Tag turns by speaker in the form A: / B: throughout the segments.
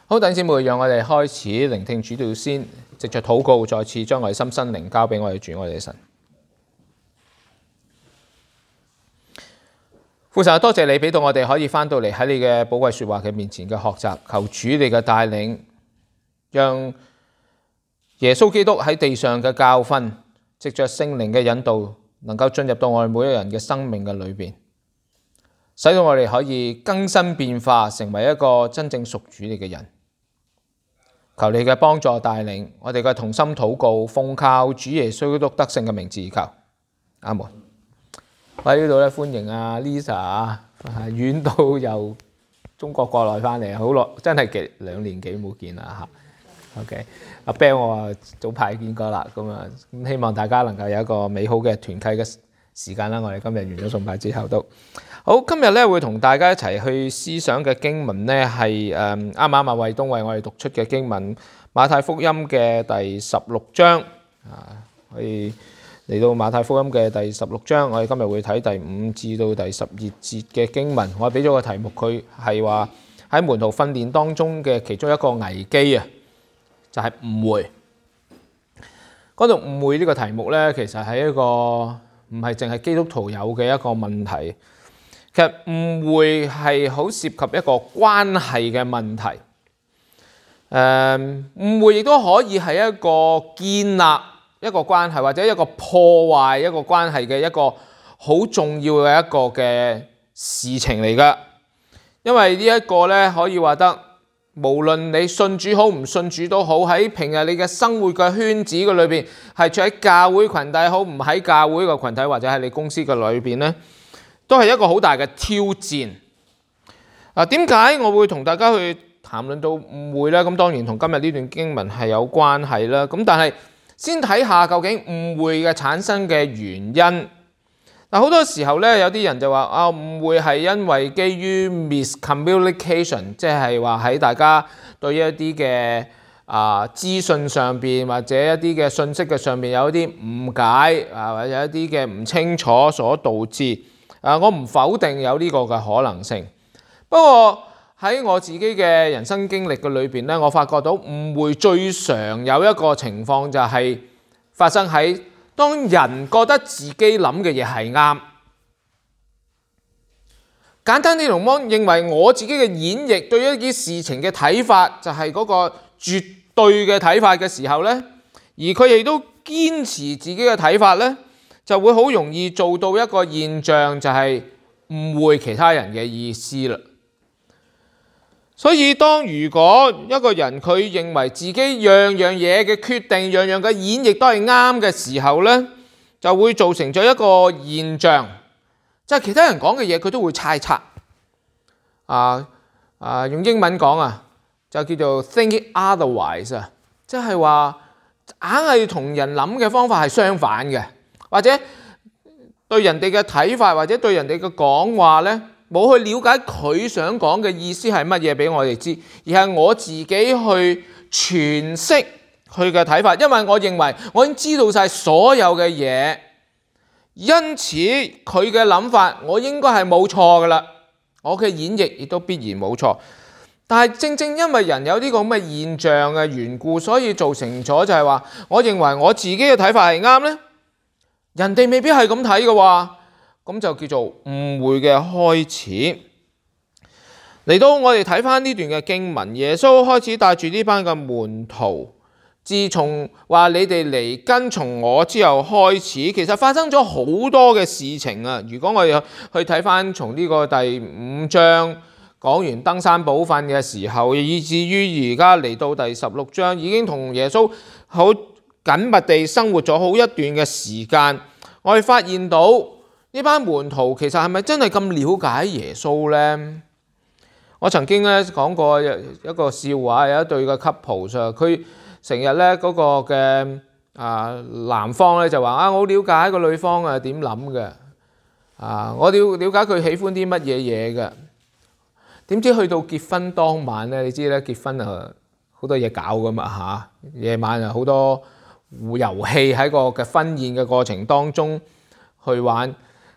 A: 好，弟兄姊妹，讓我哋開始聆聽主禱先，藉着禱告，再次將我哋心身靈交俾我哋主，我哋嘅神。父神，多謝你俾到我哋可以翻到嚟喺你嘅寶貴說話嘅面前嘅學習，求主你嘅帶領，讓耶穌基督喺地上嘅教訓，藉着聖靈嘅引導，能夠進入到我哋每一個人嘅生命嘅裏邊，使到我哋可以更新變化，成為一個真正屬主你嘅人。求你嘅幫助帶領，我哋嘅同心禱告，奉靠主耶穌基督得勝嘅名字求，阿門。我喺呢度咧歡迎阿 Lisa 啊，遠到由中國國內翻嚟，好耐真係2年幾冇見啦嚇。OK， 阿 Bell 我啊早排見過啦，咁希望大家能夠有一個美好嘅團契嘅時間啦。我哋今日完咗崇拜之後都好，今日咧會同大家一齊去思想嘅經文咧係啱啱阿衛東為我哋讀出嘅經文，馬太福音嘅第16章啊，可以嚟到馬太福音嘅第16章，我哋今日會睇第5至到第12節嘅經文。我俾咗個題目，佢係話喺門徒訓練當中嘅其中一個危機啊，就係誤會。講到誤會呢個題目咧，其實係一個唔係淨係基督徒有嘅一個問題。其實誤會係好涉及一個關係嘅問題，誤會亦都可以係一個建立一個關係，或者一個破壞一個關係嘅一個好重要嘅一個嘅事情嚟㗎。因為呢一個咧可以話得，無論你信主好唔信主都好，喺平日你嘅生活嘅圈子嘅裏邊，係住喺教會群體好，唔喺教會嘅群體，或者喺你公司嘅裏邊咧，都係一個好大嘅挑戰。點解我會同大家去談論到誤會呢？咁當然同今日呢段經文係有關係啦。咁但係先睇下究竟誤會嘅產生嘅原因。好多時候呢，有啲人就話誤會係因為基於 miscommunication， 即係話喺大家對一啲嘅資訊上邊或者一啲嘅信息嘅上邊有一啲誤解或者一啲嘅唔清楚所導致。我唔否定有呢個嘅可能性，不過喺我自己嘅人生經歷嘅裏邊咧，我發覺到誤會最常有一個情況就係發生喺當人覺得自己諗嘅嘢係啱。簡單啲嚟講，認為我自己嘅演繹對於一啲事情嘅睇法就係嗰個絕對嘅睇法嘅時候咧，而佢亦都堅持自己嘅睇法咧，就會好容易做到一個現象，就係誤會其他人嘅意思啦。所以如果一個人佢認為自己樣樣嘢嘅決定，樣樣嘅演繹都係啱嘅時候呢，就會造成咗一個現象，即係其他人講嘅嘢佢都會猜測。用英文講就叫做 think otherwise 即係話硬係同人諗嘅方法係相反嘅。或者對人哋嘅睇法，或者對人哋嘅講話呢，冇去了解佢想講嘅意思係乜嘢俾我哋知，而係我自己去詮釋佢嘅睇法。因為我認為我已經知道晒所有嘅嘢，因此佢嘅諗法我應該係冇錯噶啦，我嘅演繹亦都必然冇錯。但係正正因為人有呢個咁嘅現象嘅緣故，所以造成咗就係話，我認為我自己嘅睇法係啱呢，人哋未必係咁睇嘅話，咁就叫做誤會嘅開始。嚟到我哋睇翻呢段嘅經文，耶穌開始帶住呢班嘅門徒，自從話你哋嚟跟從我之後開始，其實發生咗好多嘅事情啊。如果我哋去睇翻從呢個第5章講完登山寶訓嘅時候，以至於而家嚟到第16章，已經同耶穌好緊密地生活咗好一段嘅時間，我哋發現到呢班門徒其實係咪真係咁了解耶穌呢？我曾經咧講過一個笑話，有一對嘅 couple， 佢成日咧嗰個嘅男方咧就話我好了解個女方點諗嘅，我了解佢喜歡啲乜嘢嘢嘅。點知去到結婚當晚咧，你知咧結婚好多嘢搞噶嘛夜晚好多遊戲喺個嘅婚宴嘅過程當中去玩，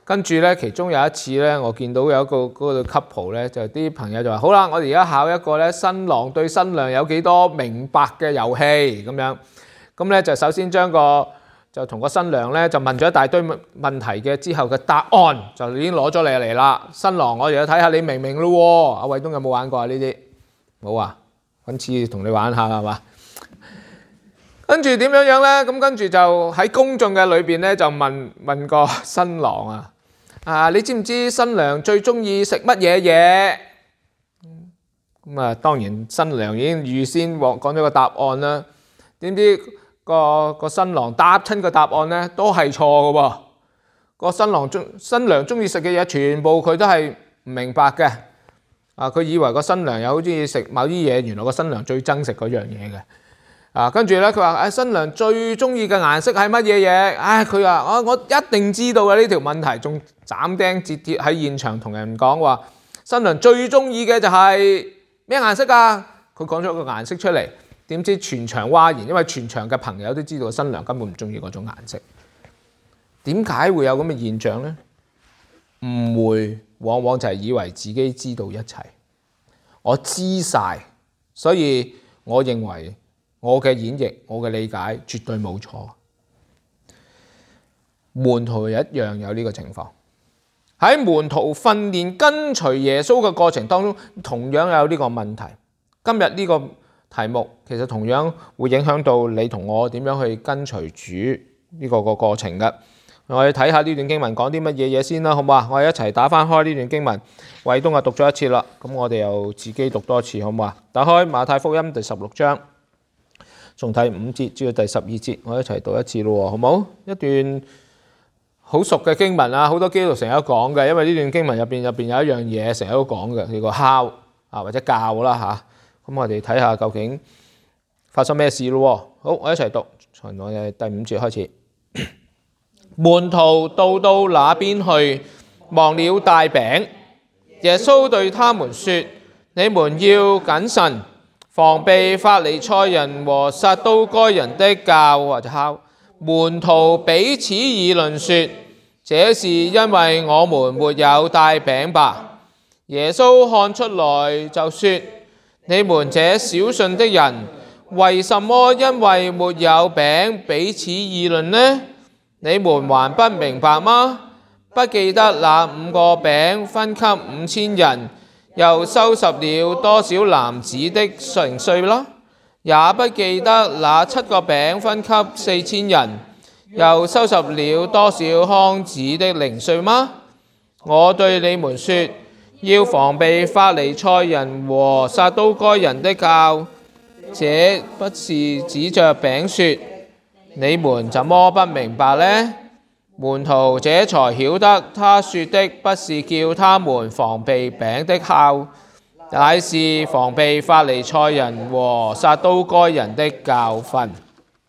A: 跟住咧，其中有一次咧，我見到有一個嗰個 couple 咧，就啲朋友就話：好啦，我哋而家考一個咧新郎對新娘有幾多明白嘅遊戲咁樣。咁咧就首先就同個新娘咧就問咗一大堆問題嘅之後嘅答案就已經攞咗嚟啦。新郎，我哋要睇下你明唔明咯喎。阿偉東有冇玩過啊？呢啲冇啊，揾次同你玩下係嘛？跟住點樣咧？咁跟住就喺公眾嘅裏邊咧就問個新郎啊，你知唔知新娘最中意食乜嘢嘢？咁啊，當然新娘已經預先講咗個答案啦。點知個新郎答親個答案咧都係錯嘅喎。個新娘中意食嘅嘢全部佢都係唔明白嘅。佢以為個新娘又好中意食某啲嘢，原來個新娘最憎食嗰樣嘢嘅。跟住咧佢話：新娘最中意嘅顏色係乜嘢嘢？佢話我一定知道嘅呢條問題，仲斬釘截鐵喺現場同人講話：新娘最中意嘅就係咩顏色啊？佢講咗個顏色出嚟。點知全場嘩然，因為全場嘅朋友都知道新娘根本唔中意嗰種顏色。點解會有咁嘅現象呢？誤會往往就係以為自己知道一切，我知晒，所以我認為我嘅演繹、我嘅理解絕對冇錯。門徒一樣有呢個情況，喺門徒訓練跟隨耶穌嘅過程當中，同樣有呢個問題。今日呢個題目其實同樣會影響到你同我點樣去跟隨主呢個過程嘅。我哋睇下呢段經文講啲乜嘢先啦，好唔好啊？我哋一齊打翻開呢段經文，偉東讀咗一次啦，咁我哋又自己讀多次，好唔好啊？打開馬太福音第16章，從第5節至到第12節，我一齊讀一次咯，好唔好？一段好熟嘅經文啊，好多基督徒成日都講嘅，因為呢段經文入邊有一樣嘢成日都講嘅，叫做敲或者教啦嚇。咁我哋睇下究竟發生咩事咯。好，我一齊讀，從我嘅第5節開始。門徒到那邊去，忘了帶餅。耶穌對他們說：你們要謹慎，防備法利賽人和撒都該人的教或者酵。門徒彼此議論說：這是因為我們沒有帶餅吧？耶穌看出來就說：你們這小信的人，為什麼因為沒有餅彼此議論呢？你們還不明白嗎？不記得那5個餅分給5000人，又收拾了多少男子的零碎啦？也不記得那7個餅分給4000人，又收拾了多少筐子的零碎嗎？我對你們說，要防備法利賽人和撒都該人的教。這不是指着餅說，你們怎麼不明白呢？門徒這才曉得，他說的不是叫他們防備餅的酵，乃是防備法利賽人和撒都該人的教訓。呢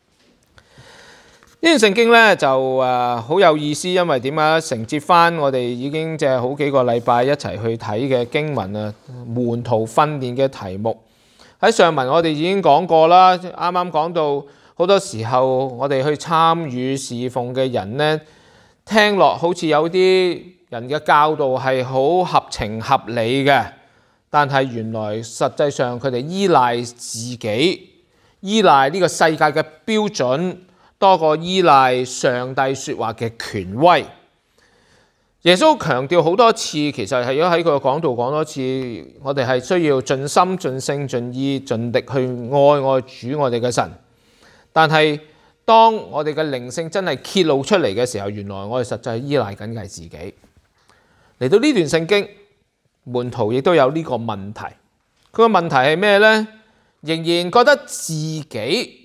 A: 段聖經咧就好有意思，因為點解承接翻我哋已經即係好幾個禮拜一齊去睇嘅經文啊，門徒訓練嘅題目喺上文我哋已經講過啦。啱啱講到好多時候我哋去參與侍奉嘅人呢，聽落好似有啲人嘅教導係好合情合理嘅，但係原來實際上佢哋依賴自己，依賴呢個世界嘅標準多過依賴上帝說話嘅權威。耶穌強調好多次，其實係喺佢嘅講道講多次，我哋係需要盡心盡性盡意盡力去愛主我哋嘅神。但係當我哋嘅靈性真係揭露出嚟嘅時候，原來我哋實際依賴緊嘅係自己。嚟到呢段聖經，門徒亦都有呢個問題。佢個問題係咩呢？仍然覺得自己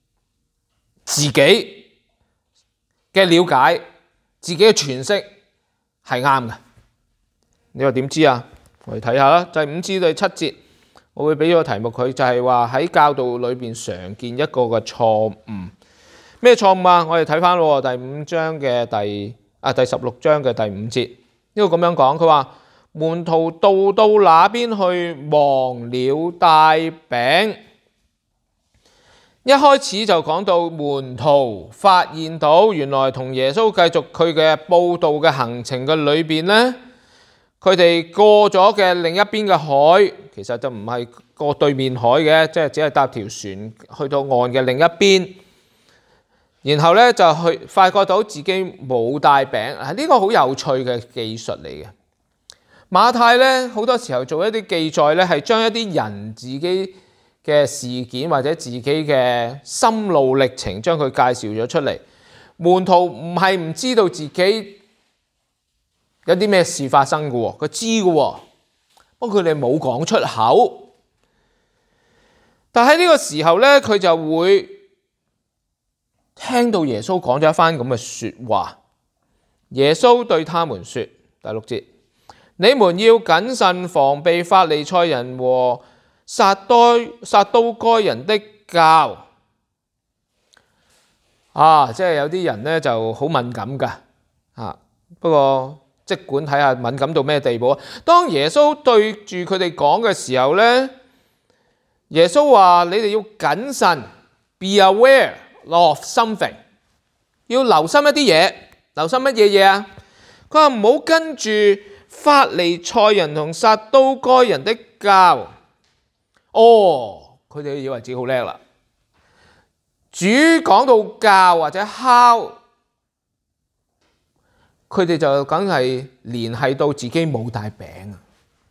A: 嘅了解、自己嘅詮釋係啱嘅。你話點知啊？我哋睇下啦，第5至第7節，我會俾咗個題目佢，就係話喺教導裏邊常見一個嘅錯誤。咩錯誤啊？我哋睇翻咯，第16章嘅第5節，呢個咁樣講，佢話門徒到那邊去，忘了帶餅。 一開始就講到門徒發現到原來同耶穌繼續佢嘅佈道嘅行程嘅裏邊呢，佢哋過咗嘅另一邊嘅海，其實就唔係過對面海嘅，即係只係搭條船去到岸嘅另一邊。然後呢，就去發覺到自己冇帶餅，呢個好有趣嘅技術嚟嘅。馬太呢，好多時候做一啲記載呢，係將一啲人自己嘅事件或者自己嘅心路歷程，將佢介紹咗出嚟。門徒唔係唔知道自己有啲咩事發生嘅喎，佢知嘅喎，不過佢哋冇講出口。但喺呢個時候呢，佢就會聽到耶穌講咗一番咁嘅説話。耶穌對他們說，第6節，你們要謹慎防備法利賽人和撒都該人的酵。即係有啲人呢就好敏感㗎。不過即管睇下敏感到咩地步。當耶穌對住佢哋講嘅時候呢，耶穌話你哋要謹慎 ，be aware of something， 要留心一啲嘢。留心乜嘢嘢啊？佢話唔好跟住法利賽人同撒都該人的酵。佢哋以為自己好叻啦。主講到酵或者烤，佢哋就梗係聯繫到自己冇帶餅啊！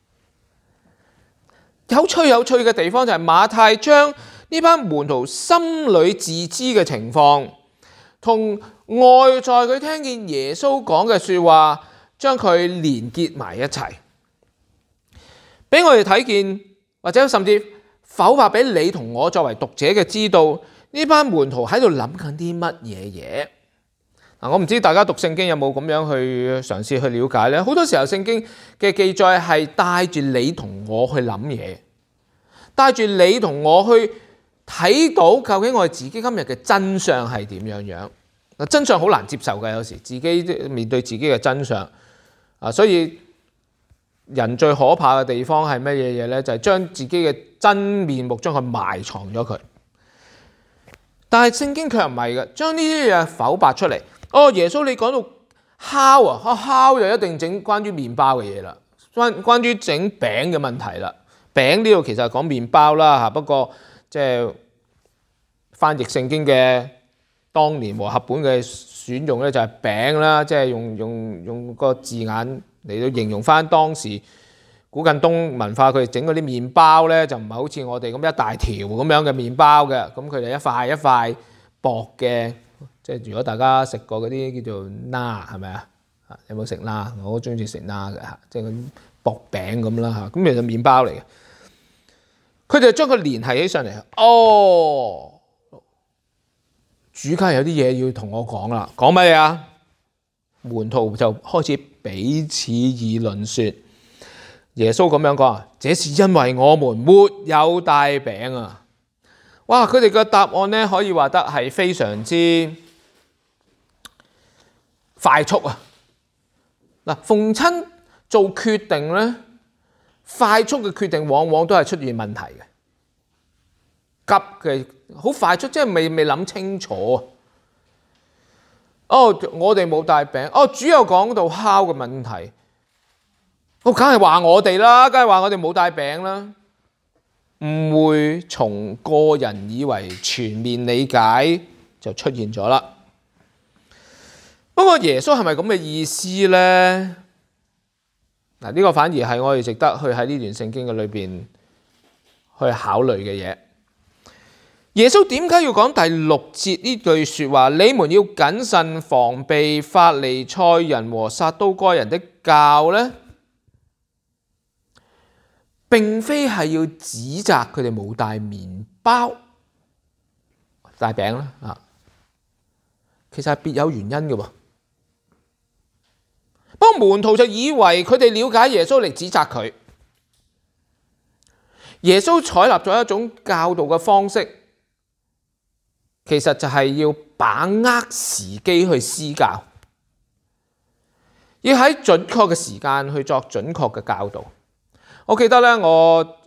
A: 有趣嘅地方就係馬太將呢班門徒心裏自知嘅情況，同外在佢聽見耶穌講嘅說話，將佢連結埋一齊，俾我哋睇見，或者甚至剖白俾你同我作為讀者嘅知道，呢班門徒喺度諗緊啲乜嘢嘢。我唔知大家讀聖經有冇咁樣去嘗試去了解呢？好多時候聖經嘅記載係帶住你同我去諗嘢，帶住你同我去睇到究竟我哋自己今日嘅真相係點樣。真相好難接受嘅，有時自己面對自己嘅真相所以人最可怕嘅地方係乜嘢嘢呢？就係將自己嘅真面目將佢埋藏咗佢。但係聖經卻唔係嘅，將呢啲嘢剖白出嚟。耶穌你講到烤烤就一定整關於麵包嘅嘢啦，關於整餅嘅問題啦。餅呢度其實係講麵包啦，不過即係翻譯聖經嘅當年和合本嘅選用咧就係餅啦，即係用個字眼嚟到形容翻當時古近東文化，佢哋整嗰啲麵包咧就唔係好似我哋咁一大條咁樣嘅麵包嘅，咁佢哋一塊一塊薄嘅。即係如果大家食過嗰啲叫做拉係咪啊？有冇食拉？我好中意食拉嘅嚇，即係嗰啲薄餅咁啦嚇。咁其實麵包嚟嘅，佢哋就將佢連繫起上嚟。主家有啲嘢要同我講啦，講乜嘢啊？門徒就開始彼此議論說，耶穌咁樣講啊，這是因為我們沒有帶餅啊！哇！佢哋嘅答案咧可以話得係非常之快速啊！逢親做決定咧，快速嘅決定往往都係出現問題嘅，急嘅好快速，即係未諗清楚。我哋冇帶餅。主有講到烤嘅問題，梗係話我哋啦，梗係話我哋冇帶餅啦。誤會從個人以為全面理解就出現咗啦。不過耶穌係咪咁嘅意思呢？呢個反而係我哋值得去喺呢段聖經嘅裏邊去考慮嘅嘢。耶穌點解要講第6節呢句說話？你們要謹慎防備法利賽人和撒都該人的酵呢？並非係要指責佢哋冇帶麵包、帶餅啦，其實係別有原因嘅喎。不過門徒就以為佢哋了解耶穌嚟指責佢。耶穌採納咗一種教導嘅方式，其實就係要把握時機去施教，要喺準確嘅時間去作準確嘅教導。我記得咧，我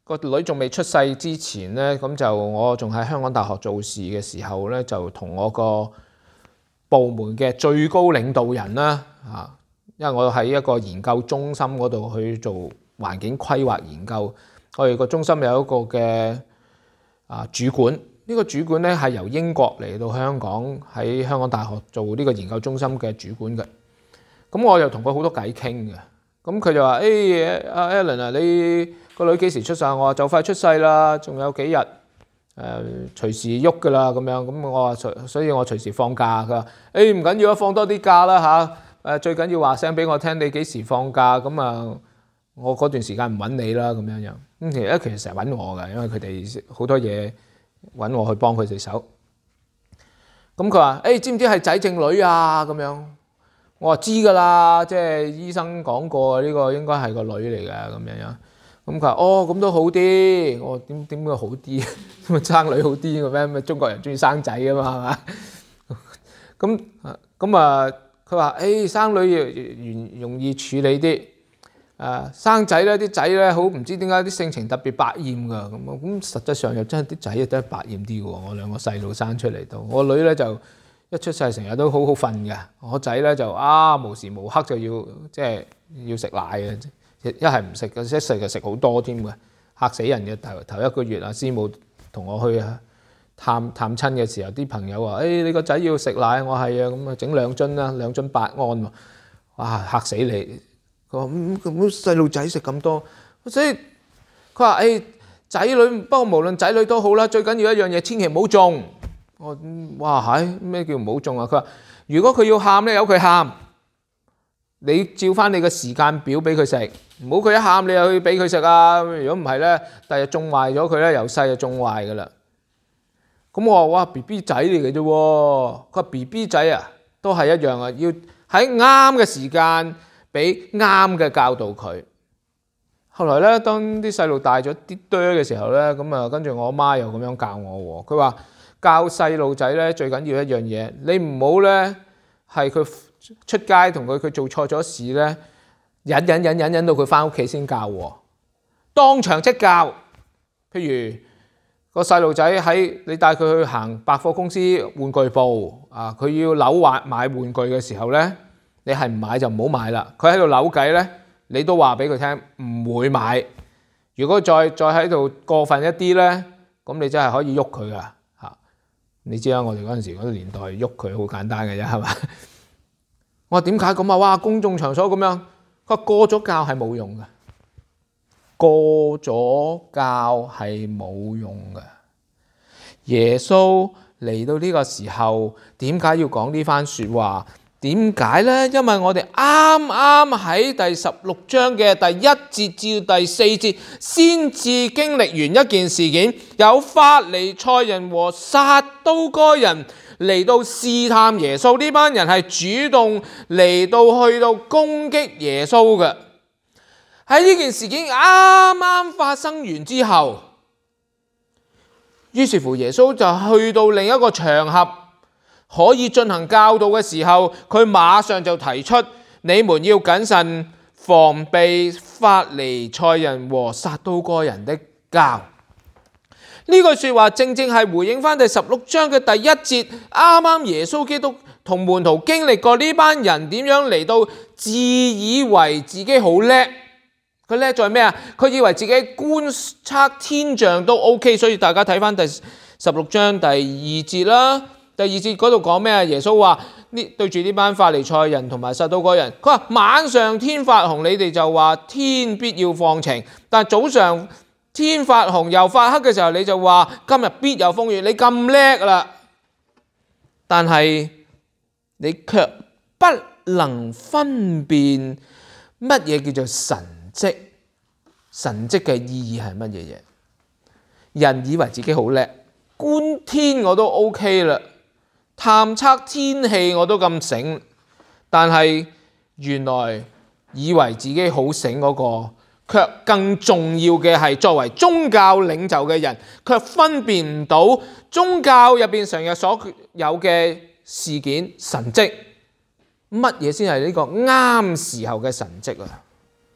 A: 個女仲未出世之前咧，咁就我仲喺香港大學做事嘅時候咧，就同我個部門嘅最高領導人啦，因為我喺一個研究中心嗰度去做環境規劃研究，我哋個中心有一個嘅主管，呢個主管咧係由英國嚟到香港，喺香港大學做呢個研究中心嘅主管嘅。咁我又同佢好多偈傾嘅，咁佢就話：阿 Alan 啊，你個女幾時出世？我話就快出世啦，仲有幾日，隨時喐噶啦咁樣。咁我話所以我隨時放假。佢話：唔緊要啊，放多啲假啦嚇。最緊要話聲俾我聽，你幾時放假？咁啊，我嗰段時間唔揾你啦咁樣樣。咁其實成日揾我㗎，因為佢哋好多嘢揾我去幫佢哋手。咁佢話：知唔知係仔定女啊？咁樣。我話知㗎啦，即係醫生講過呢個應該係個女嚟㗎咁樣樣。咁佢話：咁都好啲。我話點會好啲？咁生女好啲嘅咩？中國人中意生仔㗎嘛係嘛？咁佢話：生女容易處理啲。生仔咧，啲仔咧好唔知點解啲性情特別百厭㗎。咁實際上又真係啲仔都係百厭啲㗎喎。我兩個細路生出嚟到，我女咧就一出世成日都好好瞓嘅，我仔咧就無時無刻就要食奶嘅，一係唔食嘅，一食就食好多添嘅，嚇死人嘅。頭一個月師母同我去探親嘅時候，啲朋友話：你個仔要食奶，我係啊，咁啊整2樽啦，2樽8安喎，哇嚇死你！佢話咁細路仔食咁多，所以佢話仔女，不過無論仔女都好啦，最緊要一樣嘢，千祈唔好縱。我哇咩叫唔好縱啊？佢話如果佢要喊咧，由佢喊，你照翻你嘅時間表俾佢食，唔好佢一喊你又去俾佢食啊！如果唔係咧，第日縱壞咗佢咧，由細就縱壞噶啦。咁我話哇 BB 仔嚟嘅啫喎，佢話 BB 仔啊都係一樣啊，要喺啱嘅時間俾啱嘅教導佢。後來咧，當啲細路大咗啲多嘅時候咧，咁跟住我阿媽又咁樣教我喎，佢話教細路仔咧最緊要一樣嘢，你唔好咧係佢出街同佢做錯咗事咧，忍到佢翻屋企先教喎，當場即教。譬如個細路仔你帶佢去行百貨公司玩具部佢要扭買玩具嘅時候咧，你係唔買就唔好買啦。佢喺度扭計咧，你都話俾佢聽唔會買。如果再喺度過分一啲咧，咁你真係可以喐佢噶。你知啦，我哋嗰陣時嗰個年代喐佢好簡單嘅啫，係嘛？我話點解咁啊？哇！公眾場所咁樣，佢話過咗教係冇用嘅，過咗教係冇用嘅。耶穌嚟到呢個時候，點解要講呢番説話？點解呢？因為我哋啱啱喺第16章嘅第1節至第4節先至經歷完一件事件，有法利賽人和撒都該人嚟到試探耶穌。呢班人係主動嚟到去到攻擊耶穌嘅。喺呢件事件啱啱發生完之後，於是乎耶穌就去到另一個場合可以進行教導嘅時候，佢馬上就提出：你們要謹慎防備法利賽人和撒都該人的酵。呢句說話正正係回應翻第16章嘅第1節，啱啱耶穌基督同門徒經歷過呢班人點樣嚟到自以為自己好叻。佢叻在咩啊？佢以為自己觀測天象都 OK， 所以大家睇翻第16章第2節啦。第2節嗰度講咩啊？耶穌話對住呢班法利賽人同埋撒都該人，佢話晚上天發紅，你哋就話天必要放晴；但早上天發紅又發黑嘅時候，你就話今日必有風雨。你咁叻啦，但係你卻不能分辨乜嘢叫做神蹟。神蹟嘅意義係乜嘢嘢？人以為自己好叻，觀天我都 OK 啦，探測天氣我都咁醒，但係原來以為自己好醒嗰個，卻更重要嘅係作為宗教領袖嘅人，卻分辨唔到宗教入邊成日所有嘅事件神蹟，乜嘢先係呢個啱時候嘅神蹟啊？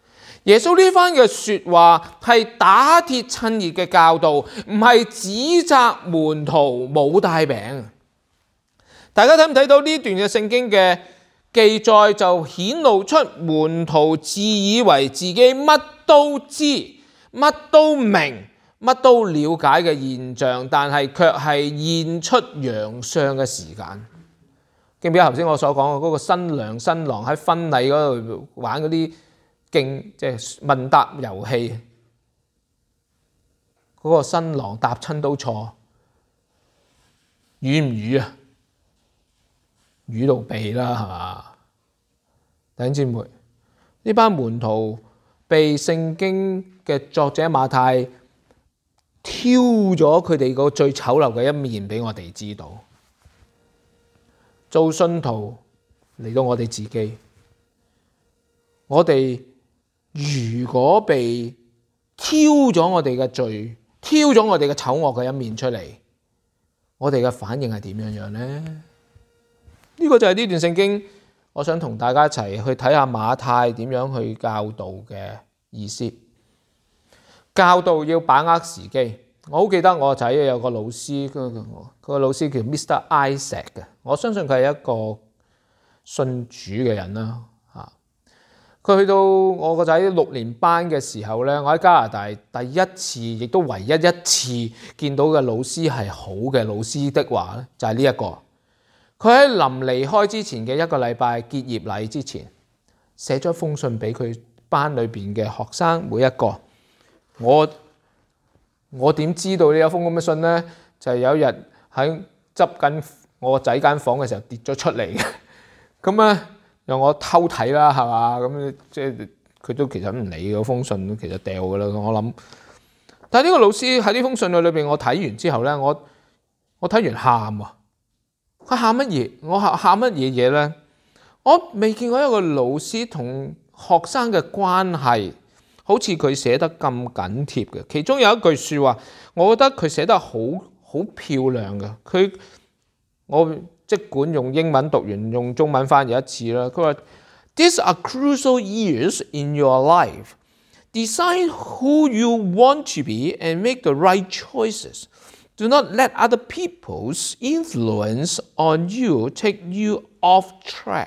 A: 耶穌呢番嘅說話係打鐵趁熱嘅教導，唔係指責門徒冇帶餅。大家睇唔睇到呢段嘅聖經嘅記載，就顯露出門徒自以為自己乜都知、乜都明、乜都了解嘅現象，但係卻係現出洋相嘅時間。記唔記得頭先我所講嘅嗰個新娘新郎喺婚禮嗰度玩嗰啲即係問答遊戲，嗰個新郎答親都錯，瘀唔瘀啊？瘀到痹啦，係嘛？弟兄姊妹，呢班門徒被聖經嘅作者馬太挑咗佢哋個最醜陋嘅一面俾我哋知道。做信徒嚟到我哋自己，我哋如果被挑咗我哋嘅罪，挑咗我哋嘅醜惡嘅一面出嚟，我哋嘅反應係點樣呢？呢個就係呢段聖經，我想同大家一齊去睇下馬太點樣去教導嘅意思。教導要把握時機。我好記得我個仔有個老師，個老師叫 Mr. Isaac 嘅，我相信佢係一個信主嘅人啦。佢去到我個仔6年班嘅時候呢，我喺加拿大第一次，亦都唯一一次見到嘅老師係好嘅老師的話咧，就係呢一個。佢喺臨離開之前嘅1個禮拜結業禮之前，寫咗一封信俾佢班裏邊嘅學生每一個。我點知道呢一封咁嘅信呢？就係有一日喺執緊我個仔間房嘅時候跌咗出嚟嘅，咁咧讓我偷睇啦，係嘛？咁即係佢都其實唔理嗰封信，其實掉噶啦。我諗，但係呢個老師喺呢封信裏邊，我睇完之後咧，我睇完喊啊！佢喊乜嘢？我喊乜嘢嘢咧？我未見過一個老師同學生嘅關係好似佢寫得咁緊貼嘅。其中有一句説話，我覺得佢寫得好漂亮嘅。我即管用英文讀完，用中文翻譯一次啦。佢話：These are crucial years in your life. Decide who you want to be and make the right choices. Do not let other people's influence on you take you off track.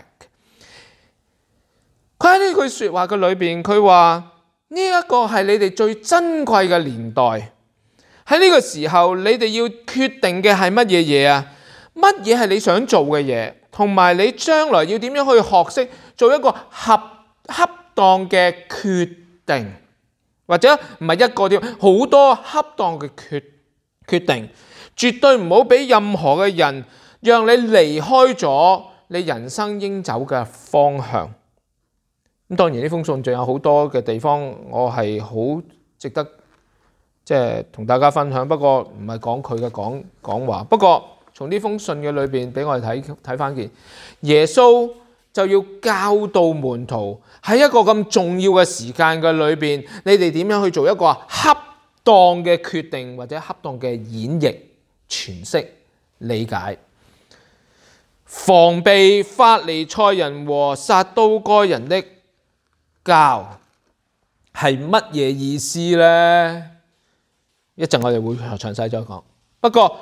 A: 佢喺呢句説話嘅裏邊，佢話呢一個係你哋最珍貴嘅年代。喺呢個時候，你哋要決定嘅係乜嘢嘢啊？乜嘢係你想做嘅嘢，同埋你將來要點樣去學識做一個恰當嘅決定，或者唔係一個點，好多恰當嘅決定，絕對唔好俾任何嘅人讓你離開咗你人生應走嘅方向。咁當然呢封信仲有好多嘅地方，我係好值得即係同大家分享。不過唔係講佢嘅講話。不過從呢封信嘅裏邊，俾我哋睇翻見，耶穌就要教導門徒喺一個咁重要嘅時間嘅裏邊，你哋點樣去做一個恰當嘅決定，或者恰當嘅演繹、詮釋、理解，防備法利賽人和撒都該人的教係乜嘢意思呢？一陣我哋會詳細再講。不過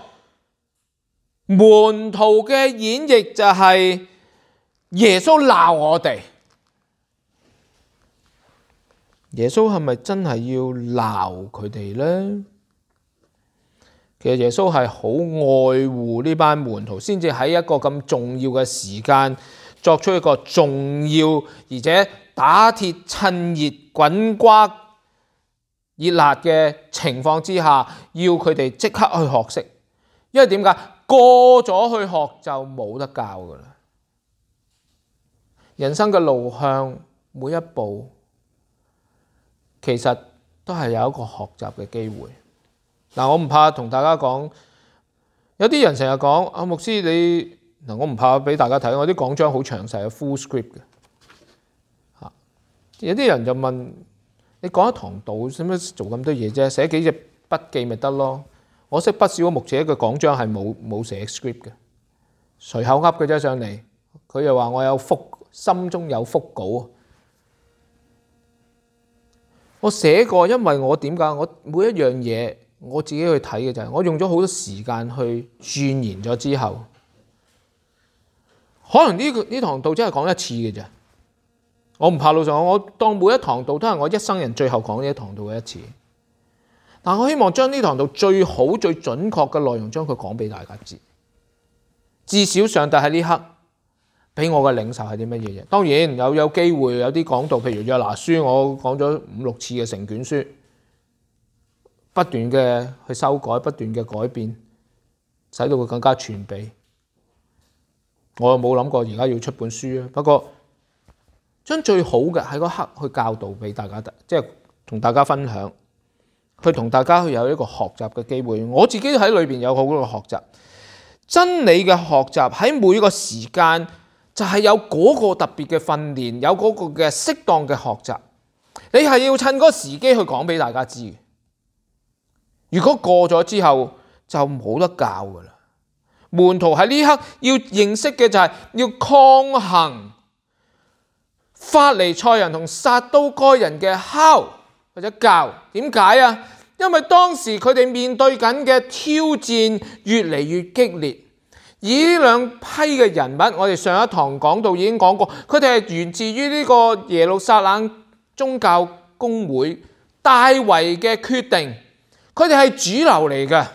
A: 門徒嘅演繹就係耶穌鬧我哋。耶穌係咪真係要鬧佢哋呢？其實耶穌係好愛護呢班門徒，先至喺一個咁重要嘅時間作出一個重要而且打鐵趁熱滾瓜熱辣嘅情況之下，要佢哋即刻去學識。因為點解？過咗去學就冇得教噶啦。人生嘅路向每一步，其實都係有一個學習嘅機會。嗱，我唔怕同大家講，有啲人成日講啊，牧師你嗱，我唔怕俾大家睇，我啲講章好詳細嘅 full script 嘅。有啲人就問你講一堂道，使乜做咁多嘢啫？寫幾隻筆記咪得咯？我識不少牧者嘅講章係冇寫 script 嘅，隨口噏嘅啫上嚟。佢又話我有心中有腹稿。 我寫過，因為我點解？我每一樣嘢我自己去睇嘅就係，我用咗好多時間去鑽研咗之後，可能呢堂道真係講一次嘅啫。我唔怕老實講，我當每一堂道都係我一生人最後講呢一堂道嘅一次。但我希望將呢堂道最好、最準確嘅內容，將佢講俾大家知。至少上帝喺呢刻俾我嘅領受係啲乜嘢嘢？當然有機會有啲講道，譬如約拿書，我講咗5-6次嘅成卷書，不斷嘅去修改，不斷嘅改變，使到佢更加全備。我又冇諗過而家要出本書啊。不過將最好嘅喺嗰刻去教導俾大家，即係同大家分享，去同大家去有一個學習嘅機會。我自己喺裏邊有好多個學習，真理嘅學習喺每個時間就係有嗰個特別嘅訓練，有嗰個嘅適當嘅學習。你係要趁嗰個時機去講俾大家知。如果過咗之後就冇得教噶啦。門徒喺呢刻要認識嘅就係要抗衡法利賽人同撒都該人嘅酵或者教。點解啊？因為當時佢哋面對緊嘅挑戰越嚟越激烈。而呢兩批嘅人物，我哋上一堂講到已經講過，佢哋係源自於呢個耶路撒冷宗教公會大圍嘅決定，佢哋係主流嚟嘅。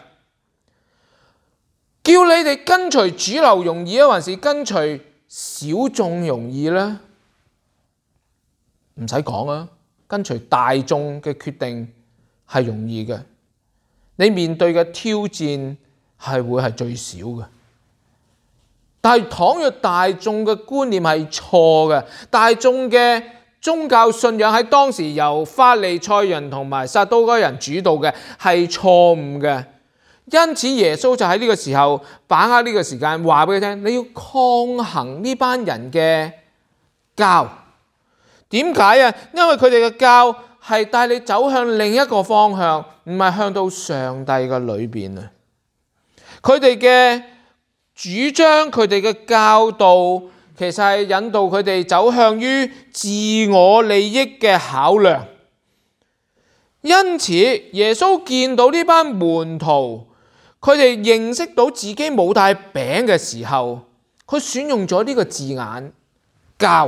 A: 叫你哋跟隨主流容易啊，還是跟隨小眾容易呢？唔使講啊，跟隨大眾嘅決定係容易嘅。你面對嘅挑戰係會係最少嘅。但係倘若大眾嘅觀念係錯嘅，大眾嘅宗教信仰喺當時由法利賽人同埋撒都該人主導嘅係錯誤嘅，因此耶穌就喺呢個時候把握呢個時間話俾佢聽，你要抗衡呢班人嘅教。點解啊？因為佢哋嘅教係帶你走向另一個方向，唔係向到上帝嘅裏邊啊。佢哋嘅主張，佢哋嘅教導，其實係引導佢哋走向於自我利益嘅考量。因此，耶穌見到呢班門徒，佢哋認識到自己冇帶餅嘅時候，佢選用咗呢個字眼教。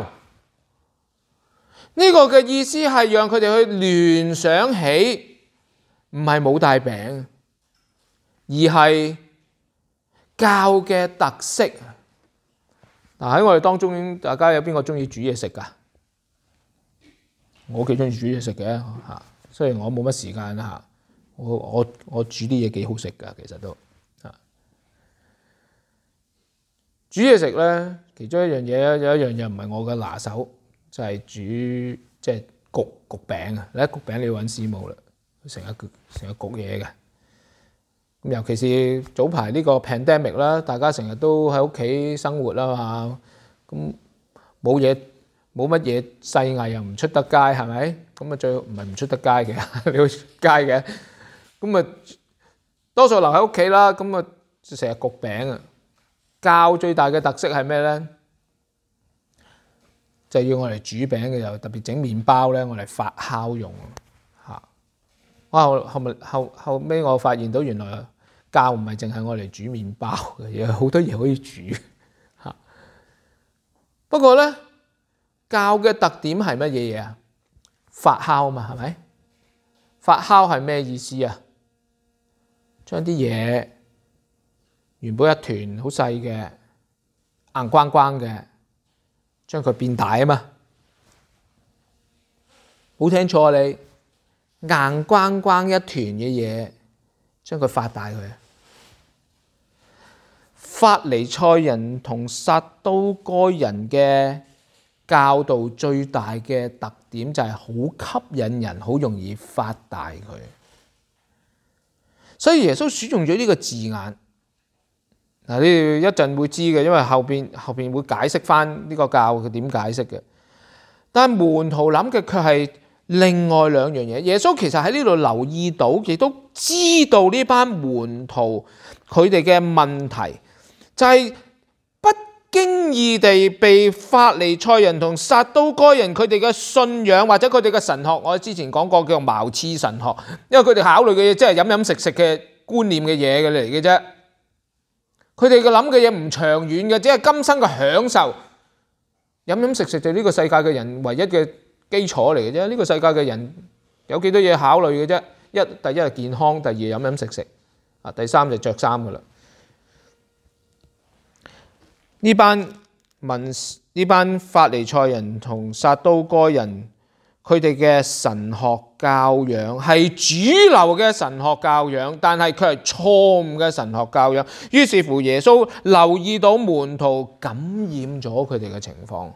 A: 呢個嘅意思係讓佢哋去聯想起，唔係冇帶餅，而係教嘅特色。嗱，喺我哋當中，大家有邊個中意煮嘢食㗎？我幾中意煮嘢食嘅嚇，雖然我冇乜時間啦嚇，我煮啲嘢幾好食㗎，其實都嚇。煮嘢食咧，其中一樣嘢有一樣嘢唔係我嘅拿手，就係煮即係焗餅啊！你一焗餅你要揾師母啦，成日焗嘢嘅。咁尤其是早排呢個 pandemic 啦，大家成日都喺屋企生活啦嘛，咁冇乜嘢細藝又唔出得街，係咪？咁啊最唔係唔出得街嘅，你要出街嘅。咁啊多數留喺屋企啦，咁啊成日焗餅啊。教最大嘅特色係咩咧？就係要我嚟煮餅嘅，又特別整麵包咧，我嚟發酵用嚇。後尾我發現到原來酵唔係淨係我嚟煮麵包嘅，有好多嘢可以煮嚇。不過咧，酵嘅特點係乜嘢嘢啊？發酵嘛，係咪？發酵係咩意思啊？將啲嘢原本一團好細嘅硬關關嘅，將佢變大啊嘛！冇聽錯啊，你硬關關一團嘅嘢，將佢發大佢。法利賽人同撒都該人嘅教導最大嘅特點就係好吸引人，好容易發大佢。所以耶穌選用咗呢個字眼。嗱，你哋一陣會知嘅，因為後邊會解釋翻呢個教佢點解釋嘅。但係門徒諗嘅卻係另外兩樣嘢。耶穌其實喺呢度留意到，亦都知道呢班門徒佢哋嘅問題，就係不經意地被法利賽人同撒都該人佢哋嘅信仰或者佢哋嘅神學，我之前講過叫茅廁神學，因為佢哋考慮嘅嘢即係飲飲食食嘅觀念嘅嘢嚟嘅啫。佢哋嘅諗嘅嘢唔長遠嘅，只係今生嘅享受。飲飲食食就係呢個世界嘅人唯一嘅基礎嚟嘅啫。呢個世界嘅人有幾多嘢考慮嘅啫？第一係健康，第二飲飲食食，第三就着衫噶啦。呢班法利賽人同撒都該人，佢哋嘅神學教養係主流嘅神學教養，但係佢係錯誤嘅神學教養。於是乎，耶穌留意到門徒感染咗佢哋嘅情況，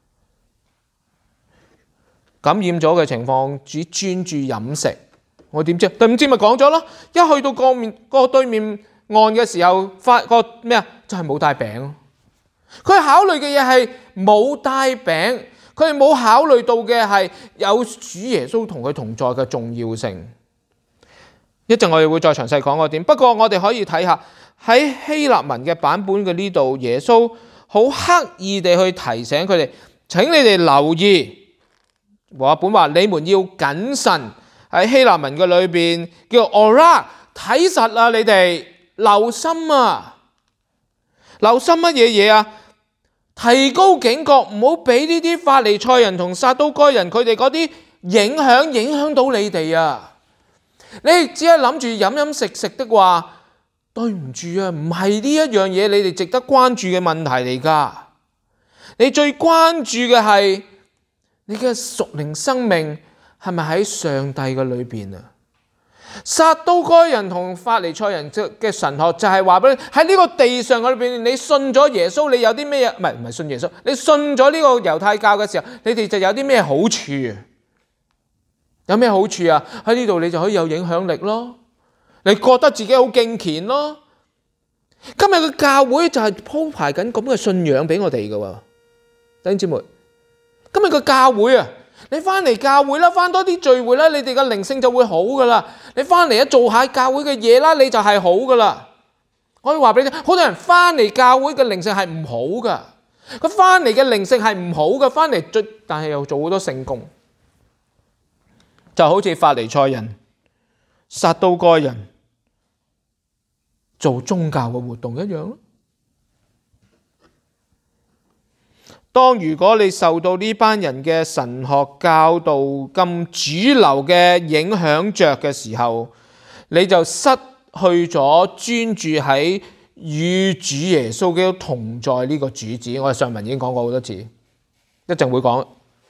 A: 感染咗嘅情況只專注飲食。我點知？第5節咪講咗咯，一去到個對面岸嘅時候，發覺咩啊？就係冇帶餅。佢考慮嘅嘢係冇帶餅，佢哋冇考慮到嘅係有主耶穌同佢同在嘅重要性。一陣我哋會再詳細講嗰點。不過我哋可以睇下喺希臘文嘅版本嘅呢度，耶穌好刻意地去提醒佢哋，請你哋留意。和合本話你們要謹慎，喺希臘文嘅裏邊叫 ora， 睇實啊，你哋留心啊，留心乜嘢啊？提高警覺，唔好俾呢啲法利賽人同撒都該人佢哋嗰啲影響到你哋啊！你只係諗住飲飲食食的話，對唔住啊，唔係呢一樣嘢你哋值得關注嘅問題嚟噶。你最關注嘅係你嘅屬靈生命係咪喺上帝嘅裏邊啊？撒都該人同法利賽人嘅神學就係話俾你喺呢個地上嘅裏邊，你信咗耶穌，你有啲咩嘢？唔係信耶穌，你信咗呢個猶太教嘅時候，你哋就有啲咩好處？有咩好處啊？喺呢度你就可以有影響力咯，你覺得自己好敬虔咯。今日嘅教會就係鋪排緊咁嘅信仰俾我哋嘅喎，弟兄姊妹。今日嘅教會啊，你翻嚟教會啦，翻多啲聚會啦，你哋嘅靈性就會好噶啦。你翻嚟做下教會嘅嘢啦，你就係好噶啦。我可以話俾你聽，好多人翻嚟教會嘅靈性係唔好噶，佢翻嚟嘅靈性係唔好嘅，翻嚟但係又做好多聖工，就好似法利賽人、撒都該人做宗教嘅活動一樣咯。當如果你受到呢班人嘅神學教導咁主流嘅影響着嘅時候，你就失去咗專注喺與主耶穌基督同在呢個主旨。我哋上文已經講過好多次，一陣會講。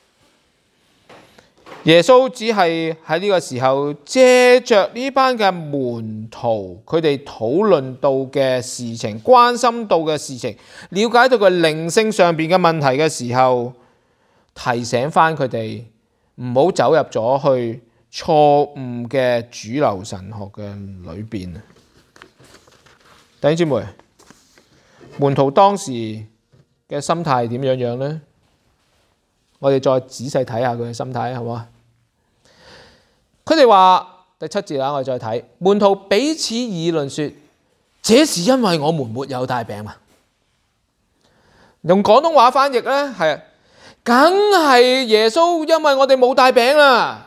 A: 耶穌只係喺呢個時候借着呢班嘅門徒，佢哋討論到嘅事情、關心到嘅事情、了解到佢靈性上邊嘅問題嘅時候，提醒翻佢哋唔好走入咗去錯誤嘅主流神學嘅裏邊。弟兄姊妹，門徒當時嘅心態點樣呢？我哋再仔細睇下佢嘅心態，好嘛？佢哋話第7節啦，我哋再睇，門徒彼此議論說：這是因為我們沒有帶餅嘛。用廣東話翻譯呢，係梗係耶穌因為我哋冇帶餅啦，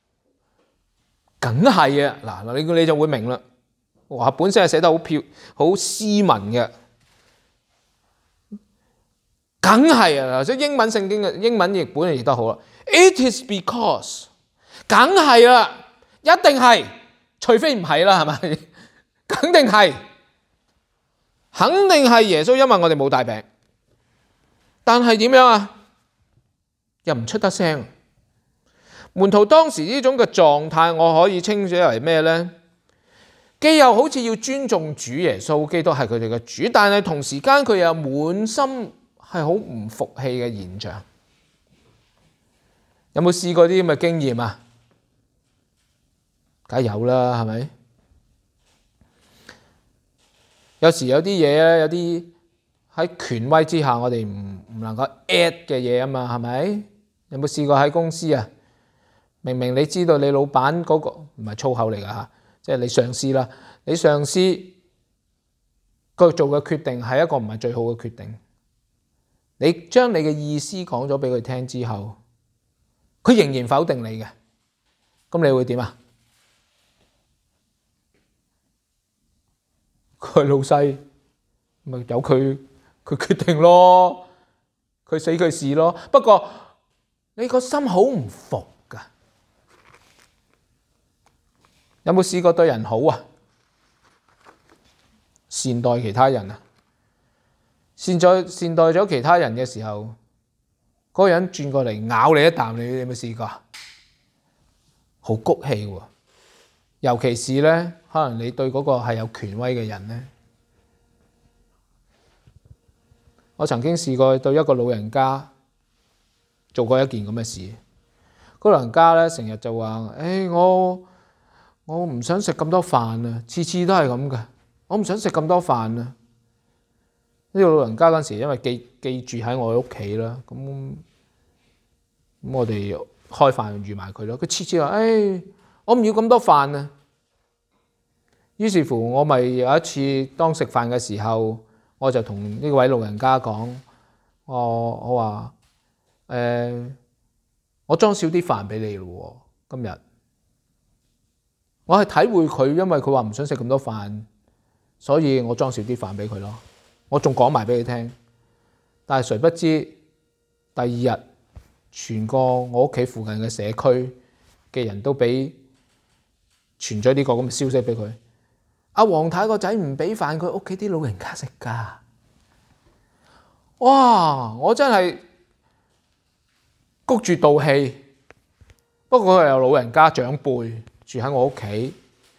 A: 梗係啊！嗱，你就會明啦。話本身係寫得好斯文嘅。梗係啊！即係英文聖經嘅英文譯本嚟譯得好啦。It is because， 梗係啦，一定係，除非唔係啦，係咪？肯定係耶穌因為我哋冇帶餅，但係點樣啊？又唔出得聲。門徒當時呢種嘅狀態，我可以稱之為咩呢？既又好似要尊重主耶穌基督係佢哋嘅主，但係同時間佢又滿心係好唔服氣嘅現象。有冇試過啲咁嘅經驗啊？梗係有啦，係咪？有時有啲嘢咧，有啲喺權威之下，我哋唔能夠 at 嘅嘢啊嘛，係咪？有冇試過喺公司啊？明明你知道你老闆嗰個唔係粗口嚟㗎嚇，即係你上司啦，你上司佢做嘅決定係一個唔係最好嘅決定。 你將你嘅意思講咗俾佢聽之後，佢仍然否定你嘅，咁你會點啊？佢老細咪由佢決定咯，佢死佢事咯。不過你個心好唔服㗎。有冇試過對人好啊？善待其他人啊？善待咗其他人嘅時候，嗰個人轉過嚟咬你一啖，你有冇試過？好谷氣喎！尤其是咧，可能你對嗰個係有權威嘅人咧。我曾經試過對一個老人家做過一件咁嘅事。嗰老人家咧成日就話：我唔想食咁多飯啊！次次都係咁嘅，我唔想食咁多飯啊！呢個老人家嗰陣時因為寄住喺我屋企啦，咁我哋開飯預埋佢咯。佢次次話：我唔要咁多飯啊！於是乎，我咪有一次當食飯嘅時候，我就同呢位老人家講：我話我裝少啲飯俾你咯，今日我係體會佢，因為佢話唔想食咁多飯，所以我裝少啲飯俾佢咯。我仲講埋俾佢聽，但係誰不知第二日，全個我屋企附近嘅社區嘅人都俾傳咗呢個咁嘅消息俾佢。阿黃太個仔唔俾飯佢屋企啲老人家食㗎。哇！我真係谷住道氣。不過佢係有老人家長輩住喺我屋企。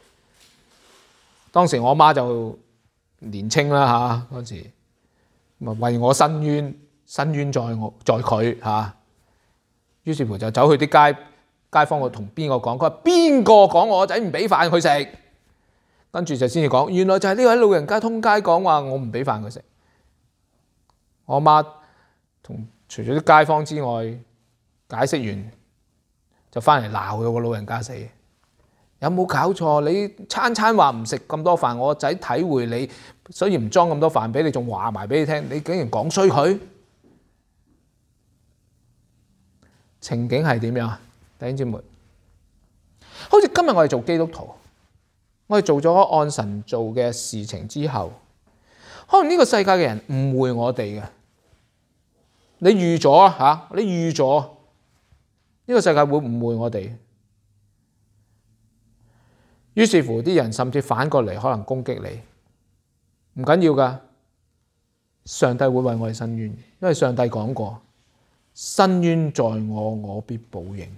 A: 當時我媽就年青啦嚇，嗰陣時咪為我申冤在佢嚇。於是乎就走去啲街坊，我同邊個講？佢話邊個講我仔唔俾飯佢食？跟住就先至講，原來就係呢位老人家通街講話我唔俾飯佢食。我媽除咗啲街坊之外解釋完，就翻嚟鬧咗個老人家死。有冇搞錯？你餐餐話唔食咁多飯，我仔體會你，所以唔裝咁多飯俾你，仲話埋俾你聽，你竟然講衰佢。情景係點樣啊？弟兄姊妹，好似今日我哋做基督徒，我哋做咗按神做嘅事情之後，可能呢個世界嘅人誤會我哋嘅。你預咗啊？你預咗呢個世界會誤會我哋。於是乎啲人甚至反過嚟可能攻擊你。唔緊要㗎，上帝會為我哋伸冤，因為上帝講過：伸冤在我，我必報應。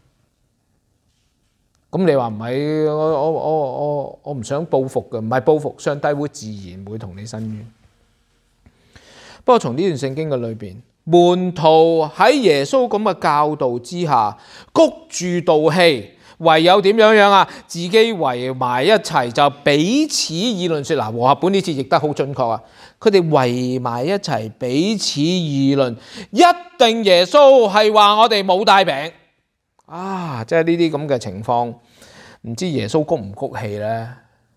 A: 咁你話唔係？我唔想報復嘅，唔係報復，上帝會自然會同你伸冤。不過從呢段聖經嘅裏邊，門徒喺耶穌咁嘅教導之下，谷住道氣，唯有點樣啊？自己圍埋一齊就彼此議論說。嗱，和合本呢次譯得好準確啊！佢哋圍埋一齊彼此議論，一定耶穌係話我哋冇帶餅啊！即係呢啲咁嘅情況，唔知耶穌谷唔谷氣咧？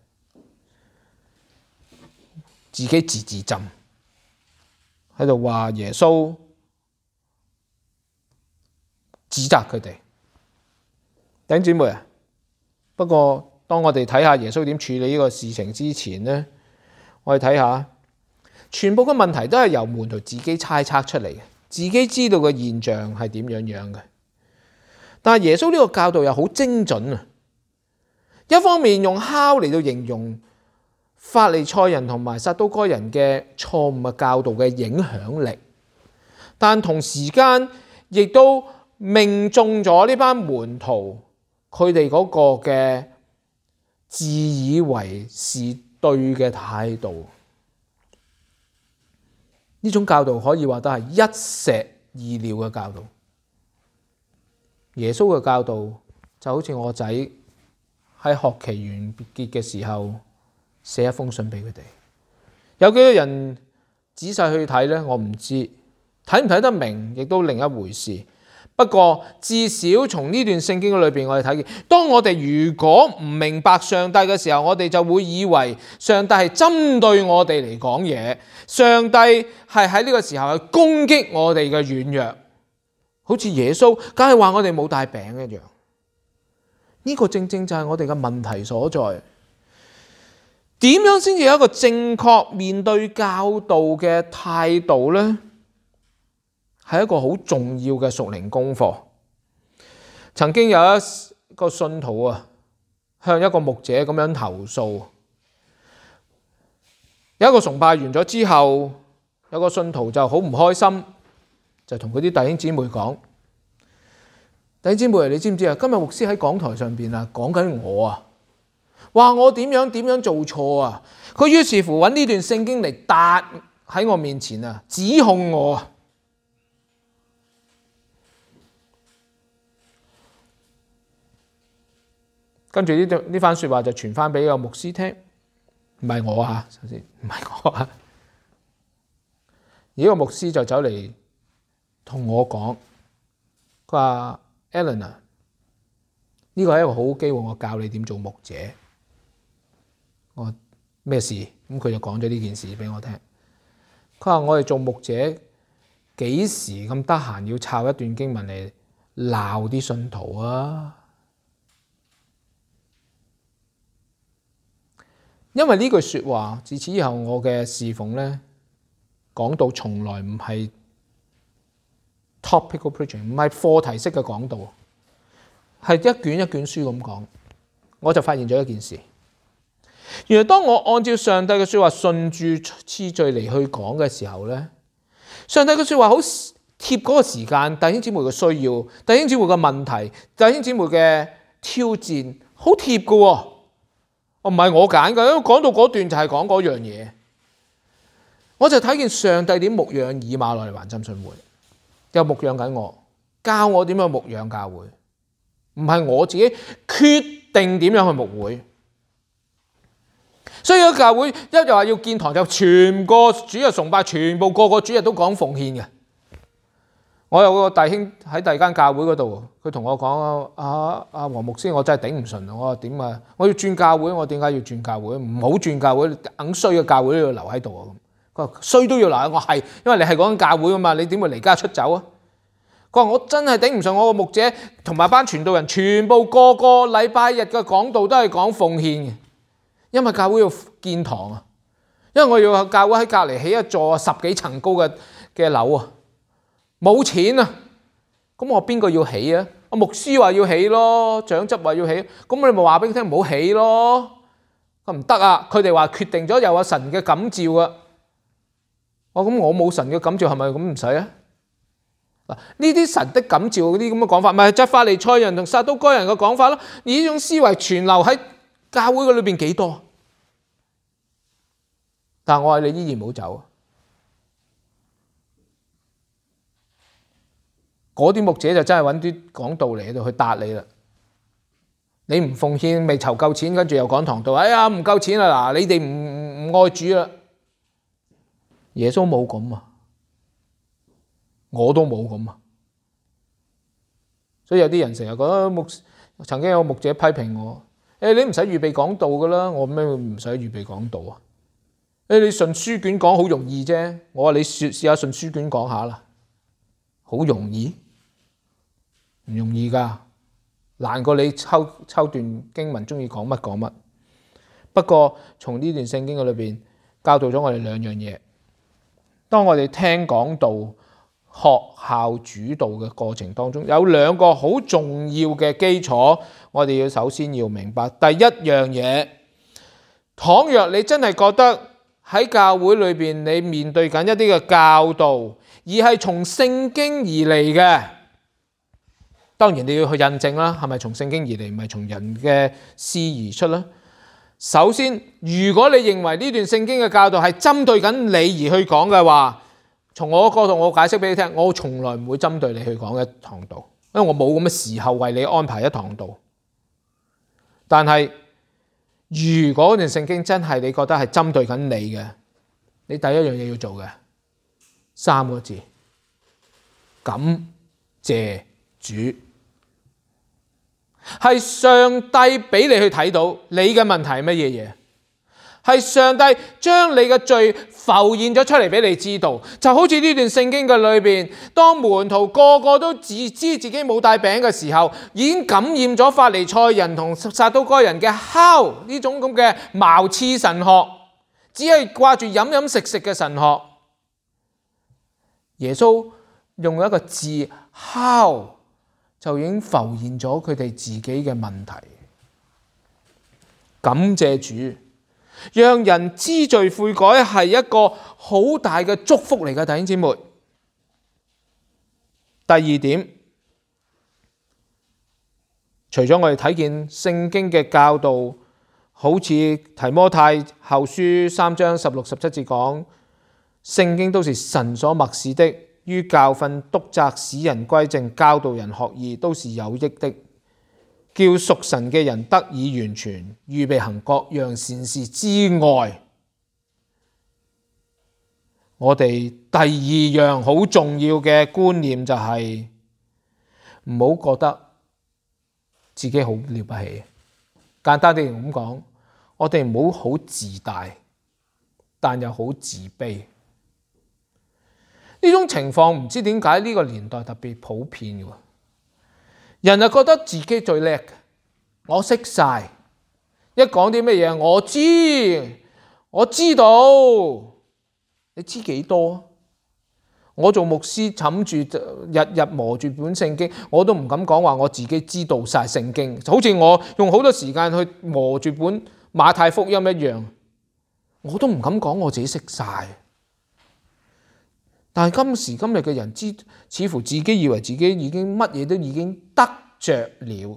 A: 自己自浸喺度話耶穌指責佢哋。弟兄姊妹啊，不過當我哋睇下耶穌點處理呢個事情之前呢，我哋睇下全部嘅問題都係由門徒自己猜測出嚟嘅，自己知道嘅現象係點樣嘅。但係耶穌呢個教導又好精準啊！一方面用酵嚟到形容法利賽人同埋撒都該人嘅錯誤嘅教導嘅影響力，但同時間亦都命中咗呢班門徒佢哋嗰個嘅自以為是對嘅態度。呢種教導可以話都係一石二鳥嘅教導。耶穌嘅教導就好似我仔喺學期完結嘅時候寫一封信俾佢哋。有幾多人仔細去睇呢？我唔知，睇唔睇得明亦都另一回事。 不過至少從呢段聖經裏邊，我哋睇見，當我哋如果唔明白上帝嘅時候，我哋就會以為上帝係針對我哋嚟講嘢，上帝係喺呢個時候去攻擊我哋嘅軟弱，好似耶穌梗係話我哋冇帶餅一樣。呢個正正就係我哋嘅問題所在。點樣先至有一個正確面對教導嘅態度呢？係一個好重要嘅屬靈功課。曾經有一個信徒啊，向一個牧者咁樣投訴。有一個崇拜完咗之後，有個信徒就好唔開心，就同佢啲弟兄姊妹講：弟兄姊妹，你知唔知啊？今日牧師喺講台上邊啊，講緊我啊，話我點樣做錯啊！佢於是乎揾呢段聖經嚟答喺我面前啊，指控我啊！跟住呢番說話就傳翻俾個牧師聽，唔係我啊，首先唔係我啊。而呢個牧師就走嚟同我講，佢話 Alan 啊，呢個係一個好好機會，我教你點做牧者。我話咩事？咁佢就講咗呢件事俾我聽。佢話我哋做牧者幾時咁得閒要抄一段經文嚟鬧啲信徒啊？因為呢句說話，自此以後我嘅侍奉呢，講道從來唔係 topical preaching， 唔係課題式嘅講道，係一卷一卷書咁講。我就發現咗一件事，原來當我按照上帝嘅說話順住次序嚟去講嘅時候呢，上帝嘅說話好貼嗰個時間，弟兄姊妹嘅需要，弟兄姊妹嘅問題，弟兄姊妹嘅挑戰，好貼㗎。唔係我揀㗎，因為講到嗰段就係講嗰樣嘢，我就睇見上帝點牧養以馬內利環浸信會，又牧養緊我，教我點樣牧養教會，唔係我自己決定點樣去牧會。所以個教會一又話要建堂，就全個主日崇拜，全部個個主日都講奉獻嘅。我有個弟兄喺第二間教會嗰度，佢同我講：黃牧師，我真係頂唔順。我話點啊？我要轉教會，我點解要轉教會？唔好轉教會，硬衰嘅教會都要留喺度啊！佢話衰都要留，我係因為你係嗰間教會啊嘛，你點會離家出走啊？佢話我真係頂唔順，我個牧者同埋班傳道人全部個個禮拜日嘅講道都係講奉獻嘅，因為教會要建堂啊，因為我要教會喺隔離起一座10幾層高嘅樓啊。冇錢啊！咁我邊個要起啊？我牧師話要起咯，長執話要起，咁你咪話俾佢聽唔好起咯。佢唔得啊！佢哋話決定咗又有神嘅感召啊！咁我冇神嘅感召係咪咁唔使啊？嗱，呢啲神的感召嗰啲咁嘅講法，咪就係法利賽人同撒都該人嘅講法咯。而呢種思維傳流喺教會嘅裏邊幾多？但係我話你依然唔好走。嗰啲牧者就真係揾啲講道嚟喺度去答你啦。你唔奉獻，未籌夠錢，跟住又講堂道，哎呀唔夠錢啦！嗱，你哋唔愛主啦。耶穌冇咁啊，我都冇咁啊。所以有啲人成日覺得曾經有牧者批評我：你唔使預備講道噶啦。我咩唔使預備講道啊？你順書卷講好容易啫。我話你試下順書卷講下啦，好容易？唔容易㗎，難過你抽段經文中意講乜講乜。不過從呢段聖經嘅裏邊教導咗我哋兩樣嘢。當我哋聽講道、學校主導嘅過程當中，有兩個好重要嘅基礎，我哋要首先要明白。第一樣嘢，倘若你真係覺得喺教會裏邊你面對緊一啲嘅教導，而係從聖經而嚟嘅，當然你要去印證啦，係咪從聖經而嚟，唔係從人嘅思而出啦。首先，如果你認為呢段聖經嘅教導係針對緊你而去講嘅話，從我角度我解釋俾你聽，我從來唔會針對你去講一堂道，因為我冇咁嘅時候為你安排一堂道。但係如果段聖經真係你覺得係針對緊你嘅，你第一樣嘢要做嘅3個字：感謝主，係上帝俾你去睇到你嘅問題係乜嘢嘢，係上帝將你嘅罪浮現咗出嚟俾你知道。就好似呢段聖經嘅裏邊，當門徒個個都自知自己冇帶餅嘅時候，已經感染咗法利賽人同撒都該人嘅酵呢種咁嘅茅廁神學，只係掛住飲飲食食嘅神學。耶穌用一個字酵，就已經浮現咗佢哋自己嘅問題。感謝主，讓人知罪悔改係一個好大嘅祝福嚟嘅，弟兄姊妹。第二點，除咗我哋睇見聖經嘅教導，好似提摩太後書3章16、17節講，聖經都是神所默示的，於教訓、督責、使人歸正、教導人學義，都是有益的，叫屬神嘅人得以完全，預備行各樣善事之外，我哋第二樣好重要嘅觀念就係唔好覺得自己好了不起。簡單啲咁講，我哋唔好好自大，但又好自卑。呢種情況唔知點解呢個年代特別普遍嘅，人就覺得自己最叻嘅，我識晒，一講啲乜嘢我知道，你知幾多？我做牧師冚住日日磨住本聖經，我都唔敢講話我自己知道晒聖經，好似我用好多時間去磨住本馬太福音一樣，我都唔敢講我自己識晒。但係今時今日嘅人似乎自己以為自己已經乜嘢都已經得着了，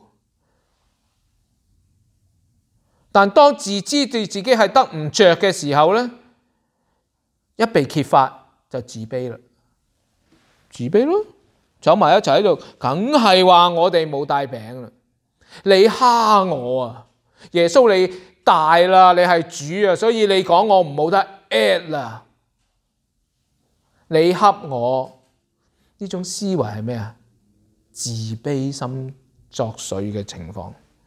A: 但當自知對自己係得唔着嘅時候呢，一被揭發就自卑啦，自卑咯，走埋一齊喺度，梗係話我哋冇帶餅啦，你蝦我啊，耶穌你大啦，你係主啊，所以你講我唔冇得 at 啦。你恰我，呢種思維係咩啊？自卑心作祟嘅情況。